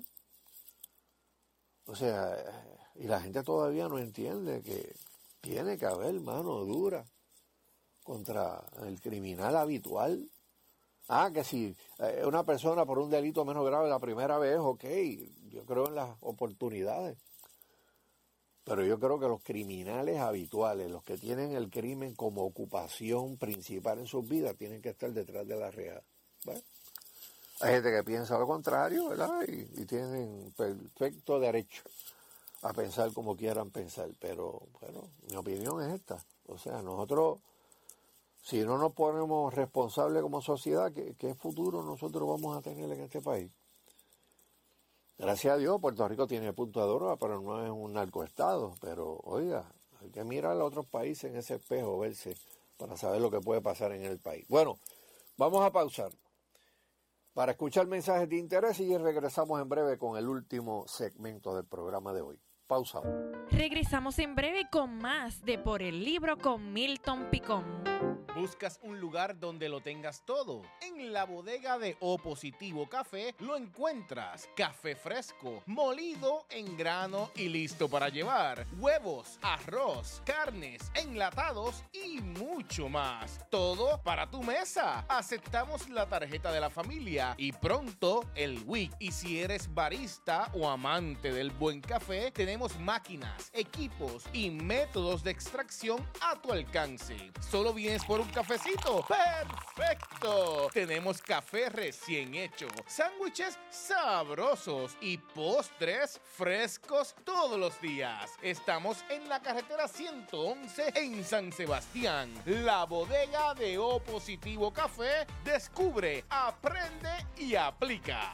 O sea, y la gente todavía no entiende que tiene que haber mano dura contra el criminal habitual. Que si una persona por un delito menos grave la primera vez, ok, yo creo en las oportunidades. Pero yo creo que los criminales habituales, los que tienen el crimen como ocupación principal en sus vidas, tienen que estar detrás de la reja. Bueno, hay gente que piensa lo contrario, ¿verdad? Y tienen perfecto derecho a pensar como quieran pensar, pero bueno, mi opinión es esta. O sea, nosotros, si no nos ponemos responsables como sociedad, ¿qué futuro nosotros vamos a tener en este país? Gracias a Dios, Puerto Rico tiene punto de droga, pero no es un narcoestado. Pero, oiga, hay que mirar a otros países en ese espejo, verse, para saber lo que puede pasar en el país. Bueno, vamos a pausar para escuchar mensajes de interés y regresamos en breve con el último segmento del programa de hoy. Pausamos. Regresamos en breve con más de Por el Libro con Milton Picón. ¿Buscas un lugar donde lo tengas todo? En la bodega de O Positivo Café lo encuentras. Café fresco, molido en grano y listo para llevar. Huevos, arroz, carnes, enlatados y mucho más. Todo para tu mesa. Aceptamos la tarjeta de la familia y pronto el WIC. Y si eres barista o amante del buen café, tenemos máquinas, equipos y métodos de extracción a tu alcance. Solo vienes por un cafecito. ¡Perfecto! Tenemos café recién hecho, sándwiches sabrosos y postres frescos todos los días. Estamos en la carretera 111 en San Sebastián. La bodega de O Positivo Café. Descubre, aprende y aplica.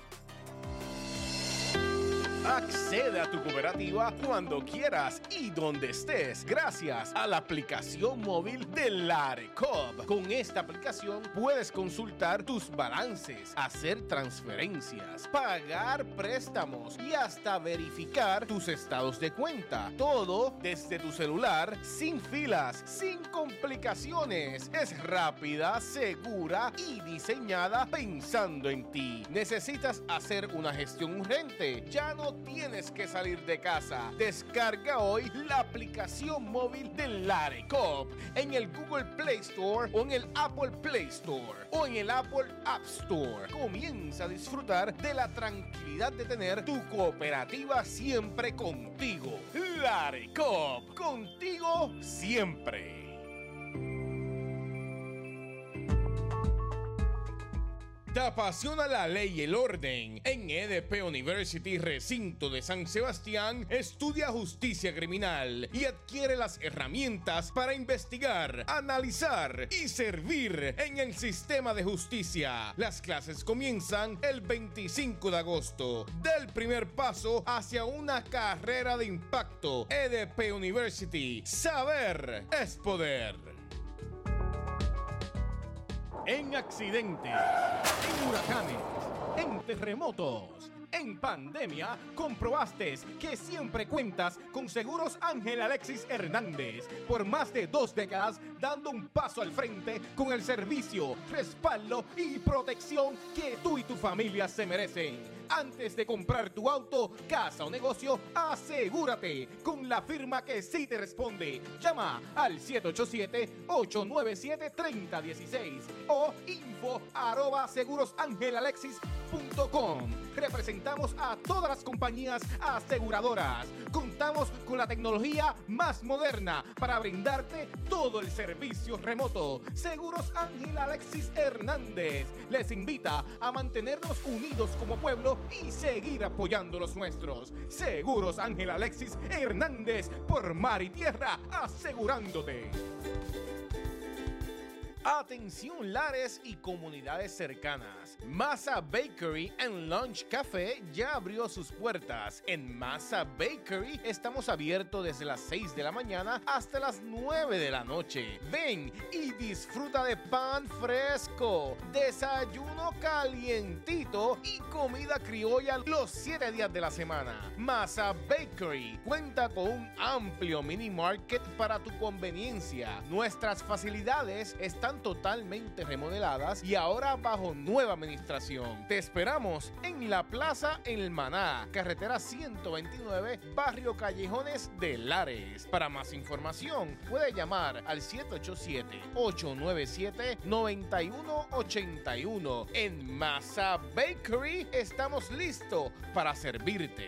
Accede a tu cooperativa cuando quieras y donde estés gracias a la aplicación móvil de Larecoop. Con esta aplicación puedes consultar tus balances, hacer transferencias, pagar préstamos y hasta verificar tus estados de cuenta. Todo desde tu celular, sin filas, sin complicaciones. Es rápida, segura y diseñada pensando en ti. ¿Necesitas hacer una gestión urgente? Ya no tienes que salir de casa. Descarga hoy la aplicación móvil de Larecoop en el Google Play Store o en el Apple Play Store o en el Apple App Store. Comienza a disfrutar de la tranquilidad de tener tu cooperativa siempre contigo. Larecoop, contigo siempre. ¿Te apasiona la ley y el orden? En EDP University, recinto de San Sebastián, estudia justicia criminal y adquiere las herramientas para investigar, analizar y servir en el sistema de justicia. Las clases comienzan el 25 de agosto. Del primer paso hacia una carrera de impacto. EDP University. Saber es poder. En accidentes, en huracanes, en terremotos, en pandemia, comprobaste que siempre cuentas con Seguros Ángel Alexis Hernández. Por más de 2 décadas, dando un paso al frente con el servicio, respaldo y protección que tú y tu familia se merecen. Antes de comprar tu auto, casa o negocio, asegúrate con la firma que sí te responde. Llama al 787-897-3016 o info@segurosangelalexis.com. Representamos a todas las compañías aseguradoras. Contamos con la tecnología más moderna para brindarte todo el servicio remoto. Seguros Ángel Alexis Hernández les invita a mantenernos unidos como pueblo y seguir apoyando los nuestros. Seguros Ángel Alexis Hernández, por mar y tierra, asegurándote. Atención Lares y comunidades cercanas. Masa Bakery and Lunch Café ya abrió sus puertas. En Masa Bakery estamos abiertos desde las 6 de la mañana hasta las 9 de la noche. Ven y disfruta de pan fresco, desayuno calientito y comida criolla los 7 días de la semana. Masa Bakery cuenta con un amplio mini market para tu conveniencia. Nuestras facilidades están totalmente remodeladas y ahora bajo nueva administración. Te esperamos en la Plaza El Maná, carretera 129, barrio Callejones de Lares. Para más información, puede llamar al 787-897-9181. En Masa Bakery estamos listos para servirte.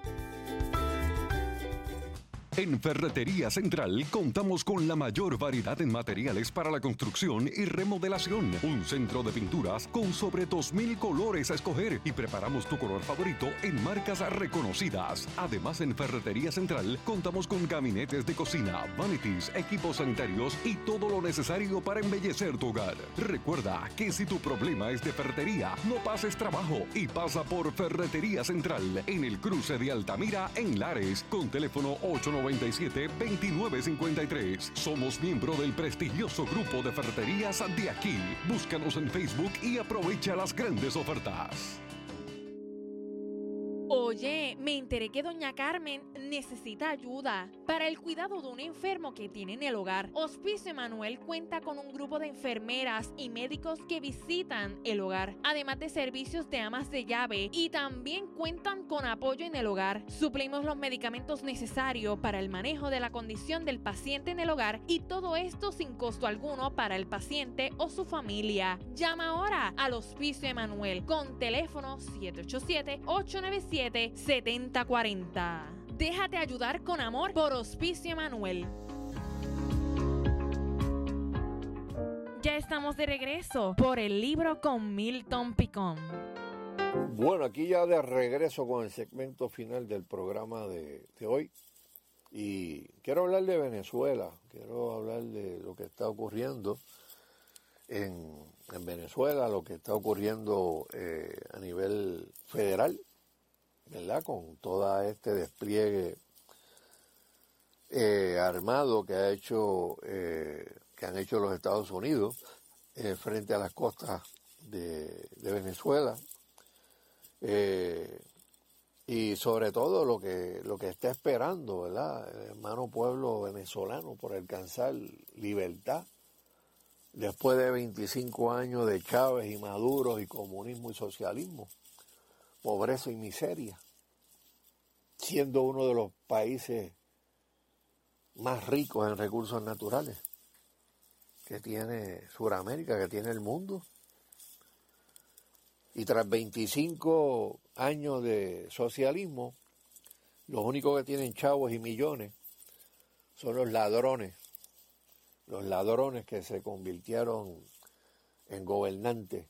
En Ferretería Central contamos con la mayor variedad en materiales para la construcción y remodelación. Un centro de pinturas con sobre 2,000 colores a escoger y preparamos tu color favorito en marcas reconocidas. Además, en Ferretería Central contamos con gabinetes de cocina, vanities, equipos sanitarios y todo lo necesario para embellecer tu hogar. Recuerda que si tu problema es de ferretería, no pases trabajo y pasa por Ferretería Central en el cruce de Altamira en Lares con teléfono 897-2953. Somos miembro del prestigioso grupo de ferreterías de aquí. Búscanos en Facebook y aprovecha las grandes ofertas. Oye, Oye, me enteré que doña Carmen necesita ayuda para el cuidado de un enfermo que tiene en el hogar. Hospicio Emanuel cuenta con un grupo de enfermeras y médicos que visitan el hogar, además de servicios de amas de llave, y también cuentan con apoyo en el hogar. Suplimos los medicamentos necesarios para el manejo de la condición del paciente en el hogar, y todo esto sin costo alguno para el paciente o su familia. Llama ahora al Hospicio Emanuel con teléfono 787-897-7040. Déjate ayudar con amor por Hospicio Emanuel. Ya estamos de regreso por el libro con Milton Picón. Bueno, aquí ya de regreso con el segmento final del programa de hoy. Y quiero hablar de Venezuela, quiero hablar de lo que está ocurriendo en Venezuela, lo que está ocurriendo a nivel federal, ¿verdad? Con todo este despliegue armado que han hecho los Estados Unidos frente a las costas de Venezuela, y sobre todo lo que está esperando, ¿verdad?, el hermano pueblo venezolano por alcanzar libertad después de 25 años de Chávez y Maduro y comunismo y socialismo, pobreza y miseria, siendo uno de los países más ricos en recursos naturales que tiene Sudamérica, que tiene el mundo. Y tras 25 años de socialismo, los únicos que tienen chavos y millones son los ladrones que se convirtieron en gobernantes.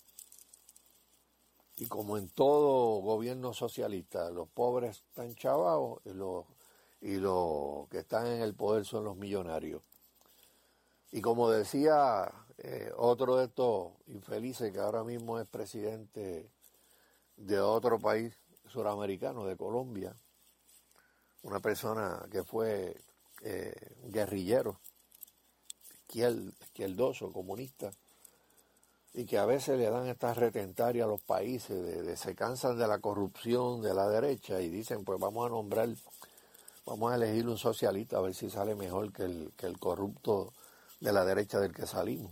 Y como en todo gobierno socialista, los pobres están chavados y los que están en el poder son los millonarios. Y como decía otro de estos infelices que ahora mismo es presidente de otro país suramericano, de Colombia, una persona que fue guerrillero, izquierdoso, comunista, y que a veces le dan estas retentarias a los países, se cansan de la corrupción de la derecha y dicen, pues vamos a elegir un socialista a ver si sale mejor que el corrupto de la derecha del que salimos.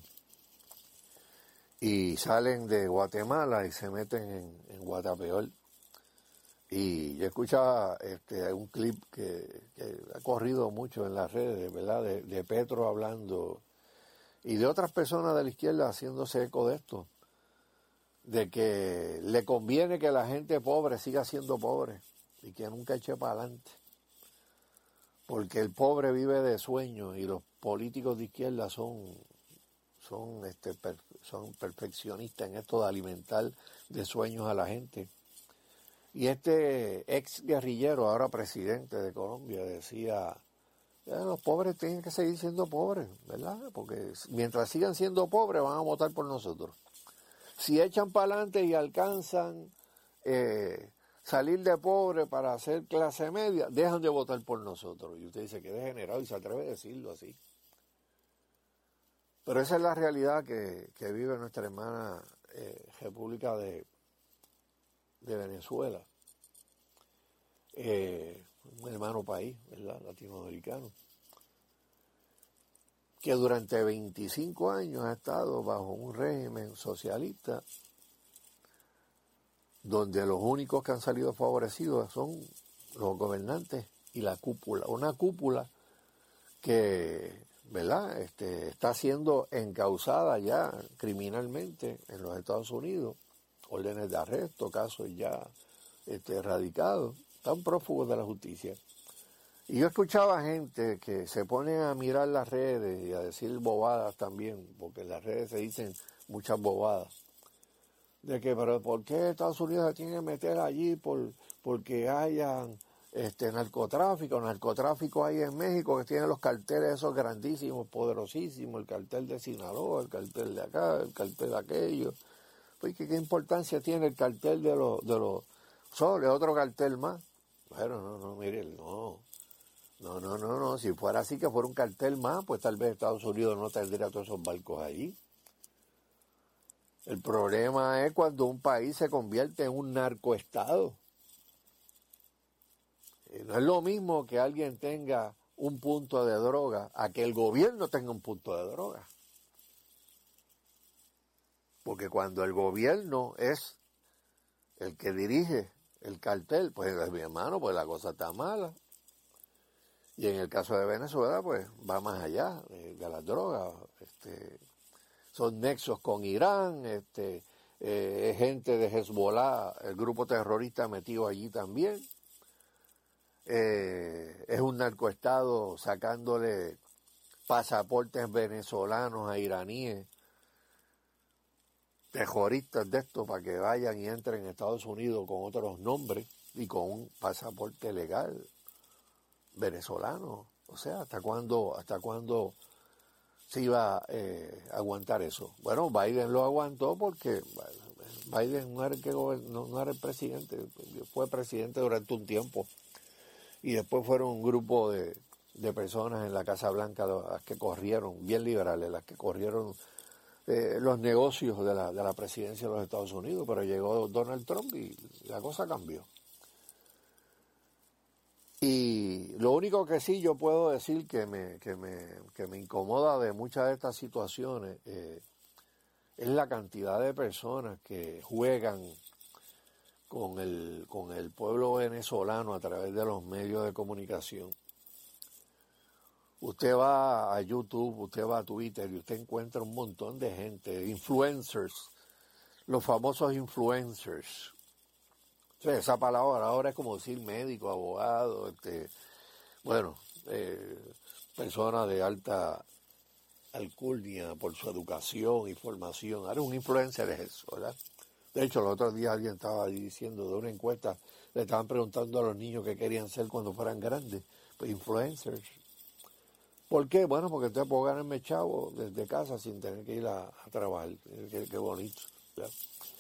Y salen de Guatemala y se meten en Guatapeor. Y yo escuchaba un clip que ha corrido mucho en las redes, ¿verdad?, de Petro hablando, y de otras personas de la izquierda haciéndose eco de esto, de que le conviene que la gente pobre siga siendo pobre y que nunca eche para adelante, porque el pobre vive de sueños y los políticos de izquierda son perfeccionistas en esto de alimentar de sueños a la gente. Y este ex guerrillero, ahora presidente de Colombia, decía, los pobres tienen que seguir siendo pobres, ¿verdad? Porque mientras sigan siendo pobres van a votar por nosotros. Si echan para adelante y alcanzan salir de pobre para hacer clase media, dejan de votar por nosotros. Y usted dice que degenerado y se atreve a decirlo así. Pero esa es la realidad que vive nuestra hermana República de Venezuela, un hermano país, ¿verdad?, latinoamericano, que durante 25 años ha estado bajo un régimen socialista donde los únicos que han salido favorecidos son los gobernantes y la cúpula, una cúpula que, ¿verdad?, está siendo encausada ya criminalmente en los Estados Unidos, órdenes de arresto, casos ya radicados, están prófugos de la justicia. Y yo escuchaba gente que se pone a mirar las redes y a decir bobadas también, porque en las redes se dicen muchas bobadas, de que, pero ¿por qué Estados Unidos se tiene que meter allí porque hayan narcotráfico hay en México, que tienen los carteles esos grandísimos, poderosísimos, el cartel de Sinaloa, el cartel de acá, el cartel de aquello? Pues ¿qué importancia tiene el cartel de los soles, otro cartel más? Bueno, no, mire, no, si fuera así, que fuera un cartel más, pues tal vez Estados Unidos no tendría todos esos barcos ahí. El problema es cuando un país se convierte en un narcoestado. No es lo mismo que alguien tenga un punto de droga a que el gobierno tenga un punto de droga. Porque cuando el gobierno es el que dirige el cartel, pues mi hermano, pues la cosa está mala. Y en el caso de Venezuela, pues va más allá de las drogas. Son nexos con Irán, gente de Hezbollah, el grupo terrorista metido allí también. Es un narcoestado sacándole pasaportes venezolanos a iraníes, terroristas de estos, para que vayan y entren en Estados Unidos con otros nombres y con un pasaporte legal venezolano. O sea, ¿hasta cuándo se iba a aguantar eso? Bueno, Biden lo aguantó porque Biden no era el presidente, fue presidente durante un tiempo. Y después fueron un grupo de personas en la Casa Blanca las que corrieron, bien liberales, las que corrieron los negocios de la presidencia de los Estados Unidos. Pero llegó Donald Trump y la cosa cambió. Y lo único que sí yo puedo decir que me incomoda de muchas de estas situaciones es la cantidad de personas que juegan con el pueblo venezolano a través de los medios de comunicación. Usted va a YouTube, usted va a Twitter y usted encuentra un montón de gente, influencers, los famosos influencers. O sea, esa palabra ahora es como decir médico, abogado, personas de alta alcurnia por su educación y formación. Ahora un influencer es eso, ¿verdad? De hecho, el otro día alguien estaba diciendo de una encuesta, le estaban preguntando a los niños qué querían ser cuando fueran grandes. Pues influencers. ¿Por qué? Bueno, porque usted puede ganarme chavo desde casa sin tener que ir a trabajar. Qué bonito, ¿verdad?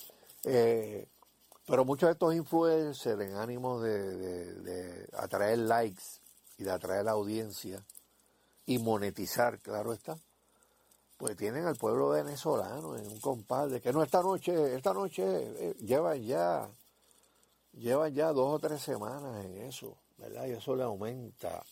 Pero muchos de estos influencers, en ánimos de atraer likes y de atraer audiencia y monetizar, claro está, pues tienen al pueblo venezolano en un compadre, que no esta noche llevan ya 2 o 3 semanas en eso, ¿verdad? Y eso le aumenta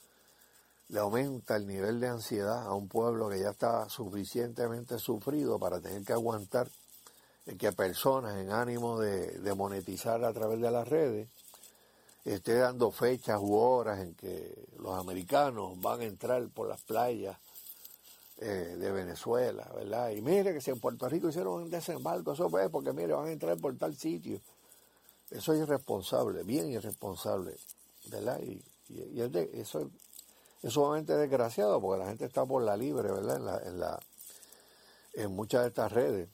el nivel de ansiedad a un pueblo que ya está suficientemente sufrido para tener que aguantar que personas en ánimo de monetizar a través de las redes esté dando fechas u horas en que los americanos van a entrar por las playas de Venezuela, ¿verdad? Y mire que si en Puerto Rico hicieron un desembarco, eso es porque mire, van a entrar por tal sitio. Eso es irresponsable, bien irresponsable, ¿verdad? Y eso es sumamente desgraciado porque la gente está por la libre, ¿verdad? En muchas de estas redes.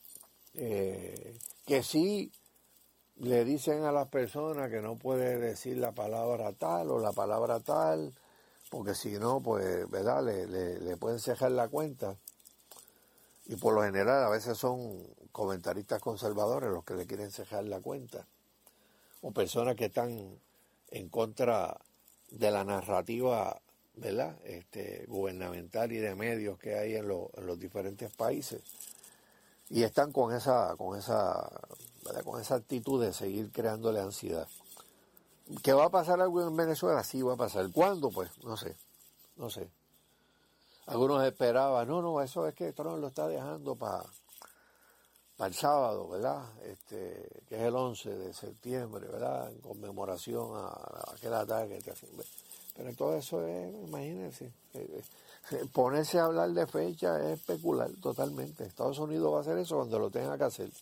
Que sí le dicen a las personas que no puede decir la palabra tal o la palabra tal, porque si no, pues, ¿verdad? Le pueden cejar la cuenta. Y por lo general a veces son comentaristas conservadores los que le quieren cejar la cuenta. O personas que están en contra de la narrativa, ¿verdad? Gubernamental y de medios que hay en los diferentes países. Y están con esa actitud de seguir creándole ansiedad. ¿Que va a pasar algo en Venezuela? Sí va a pasar. ¿Cuándo? Pues no sé. Algunos esperaban, no, eso es que Trump lo está dejando para el sábado, ¿verdad? Que es el 11 de septiembre, ¿verdad? En conmemoración a aquel ataque. Pero todo eso es, imagínense, ponerse a hablar de fecha es especular totalmente. Estados Unidos va a hacer eso cuando lo tenga que hacer.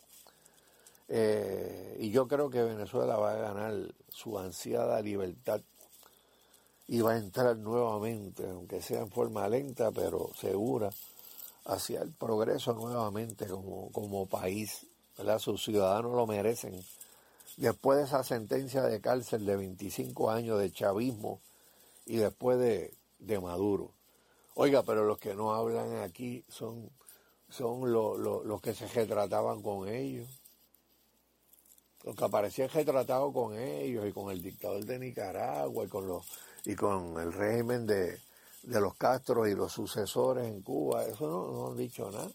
Y yo creo que Venezuela va a ganar su ansiada libertad y va a entrar nuevamente, aunque sea en forma lenta, pero segura, hacia el progreso nuevamente como país, ¿verdad? Sus ciudadanos lo merecen. Después de esa sentencia de cárcel de 25 años de chavismo y después de Maduro. Oiga, pero los que no hablan aquí son los que se retrataban con ellos. Los que aparecían retratados con ellos y con el dictador de Nicaragua y con el régimen de los Castro y los sucesores en Cuba. Eso no han dicho nada.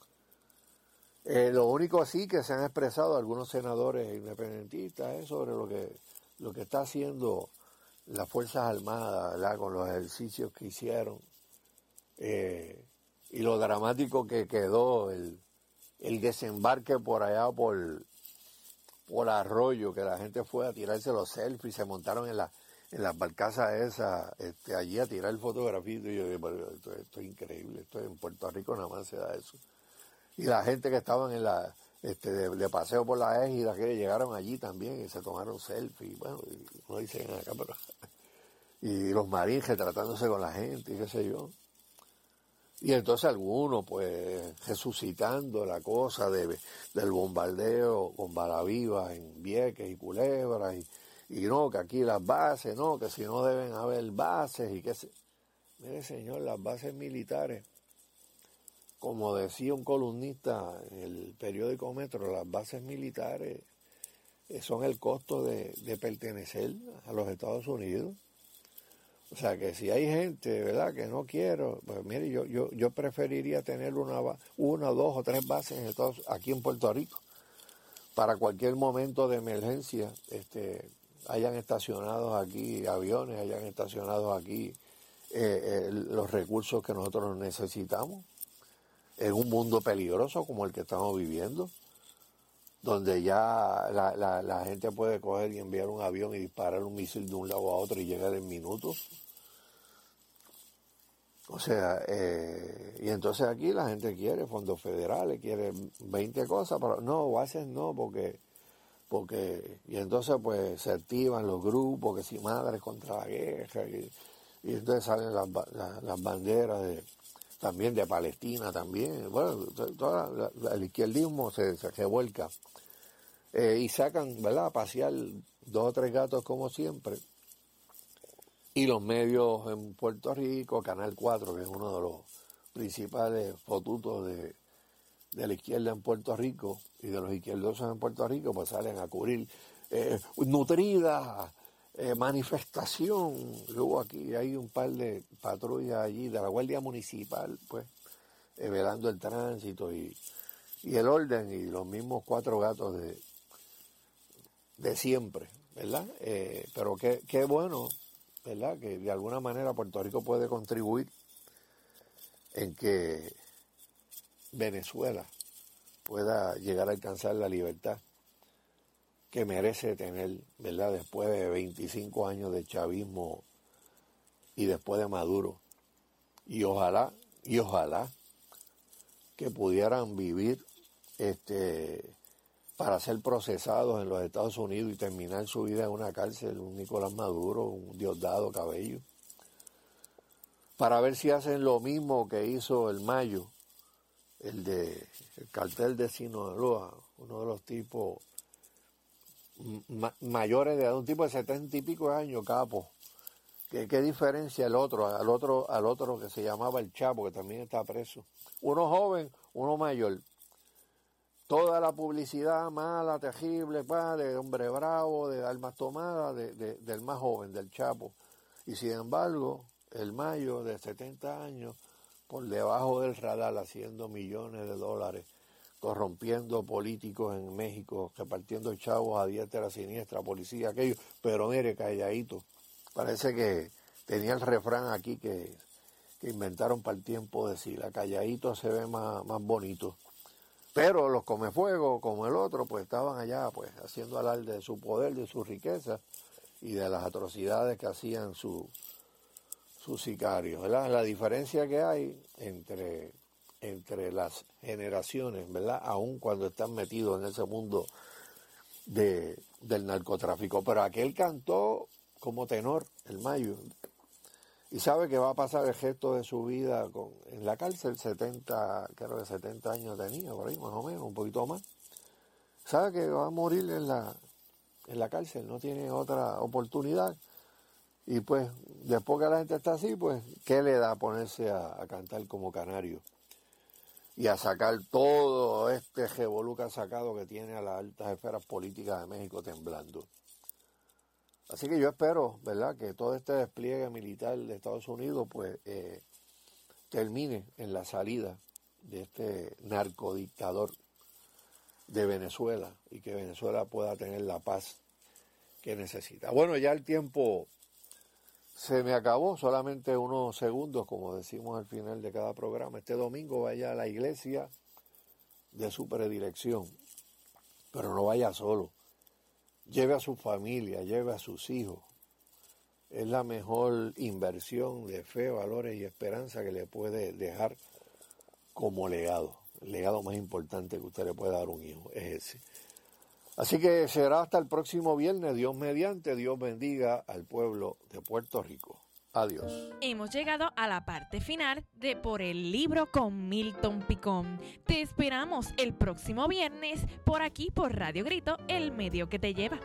Lo único así que se han expresado algunos senadores independentistas es sobre lo que está haciendo las Fuerzas Armadas, ¿verdad? Con los ejercicios que hicieron, y lo dramático que quedó el desembarque por allá por Arroyo, que la gente fue a tirarse los selfies, se montaron en las barcazas esas, allí a tirar fotografías, y yo dije, pero esto es increíble, esto en Puerto Rico nada más se da eso. Y la gente que estaban de paseo por la égida, que llegaron allí también y se tomaron selfies, bueno, no dicen acá, pero y los marinjes tratándose con la gente y qué sé yo. Y entonces algunos, pues, resucitando la cosa del bombardeo con balas vivas en Vieques y Culebra, y no, que aquí las bases, no, que si no deben haber bases, y que mire, señor, las bases militares, como decía un columnista en el periódico Metro, las bases militares son el costo de pertenecer a los Estados Unidos. O sea, que si hay gente, ¿verdad?, que no quiero, pues mire, yo preferiría tener una, dos o tres bases aquí en Puerto Rico, para cualquier momento de emergencia, hayan estacionados aquí aviones, hayan estacionados aquí los recursos que nosotros necesitamos, en un mundo peligroso como el que estamos viviendo, donde ya la gente puede coger y enviar un avión y disparar un misil de un lado a otro y llegar en minutos. O sea, y entonces aquí la gente quiere fondos federales, quiere 20 cosas, pero no, bases no, porque y entonces pues se activan los grupos, que si madres contra la guerra, y entonces salen las banderas también de Palestina también. Bueno, el izquierdismo se revuelca. Y sacan, ¿verdad?, a pasear 2 o 3 gatos como siempre. Y los medios en Puerto Rico, Canal 4, que es uno de los principales fotutos de la izquierda en Puerto Rico y de los izquierdosos en Puerto Rico, pues salen a cubrir nutrida manifestación. Luego aquí hay un par de patrullas allí de la Guardia Municipal, pues, velando el tránsito y el orden, y los mismos 4 gatos de siempre, ¿verdad? Pero qué bueno, ¿verdad?, que de alguna manera Puerto Rico puede contribuir en que Venezuela pueda llegar a alcanzar la libertad que merece tener, ¿verdad?, después de 25 años de chavismo y después de Maduro. Y ojalá que pudieran vivir para ser procesados en los Estados Unidos y terminar su vida en una cárcel, un Nicolás Maduro, un Diosdado Cabello, para ver si hacen lo mismo que hizo el Mayo, el cartel de Sinaloa, uno de los tipos mayores de edad, un tipo de 70 y pico de años, capo. ¿Qué diferencia al otro que se llamaba el Chapo, que también está preso? Uno joven, uno mayor. Toda la publicidad mala, terrible, de hombre bravo, de armas tomadas, del más joven, del Chapo. Y sin embargo, el Mayo, de 70 años, por debajo del radar, haciendo millones de dólares, corrompiendo políticos en México, repartiendo chavos a diestra, siniestra, policía, aquello. Pero mire, calladito. Parece que tenía el refrán aquí que inventaron para el tiempo de Sila. Calladito se ve más bonito. Pero los comefuegos, como el otro, pues estaban allá, pues, haciendo alarde de su poder, de su riqueza y de las atrocidades que hacían sus sicarios, ¿verdad? La diferencia que hay entre las generaciones, ¿verdad?, aun cuando están metidos en ese mundo del narcotráfico. Pero aquel cantó como tenor, el Mayo, y sabe que va a pasar el resto de su vida en la cárcel. 70 años tenía, por ahí más o menos, un poquito más. Sabe que va a morir en la cárcel, no tiene otra oportunidad. Y pues, después que la gente está así, pues, ¿qué le da ponerse a cantar como canario? Y a sacar todo este revolú que ha sacado, que tiene a las altas esferas políticas de México temblando. Así que yo espero, ¿verdad?, que todo este despliegue militar de Estados Unidos, pues, termine en la salida de este narcodictador de Venezuela, y que Venezuela pueda tener la paz que necesita. Bueno, ya el tiempo Se me acabó, solamente unos segundos, como decimos al final de cada programa. Este domingo vaya a la iglesia de su predilección, pero no vaya solo. Lleve a su familia, lleve a sus hijos. Es la mejor inversión de fe, valores y esperanza que le puede dejar como legado. El legado más importante que usted le puede dar a un hijo es ese. Así que será hasta el próximo viernes, Dios mediante. Dios bendiga al pueblo de Puerto Rico. Adiós. Hemos llegado a la parte final de Por el Libro con Milton Picón. Te esperamos el próximo viernes por aquí por Radio Grito, el medio que te lleva.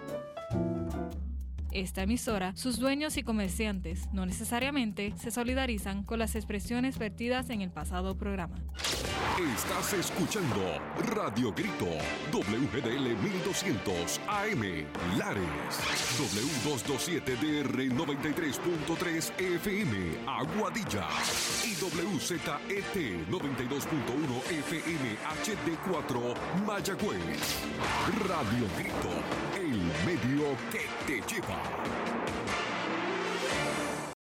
Esta emisora, sus dueños y comerciantes no necesariamente se solidarizan con las expresiones vertidas en el pasado programa. Estás escuchando Radio Grito, WGDL 1200 AM, Lares, W227DR 93.3 FM, Aguadilla, y WZET 92.1 FM HD4, Mayagüez. Radio Grito, el medio que te lleva.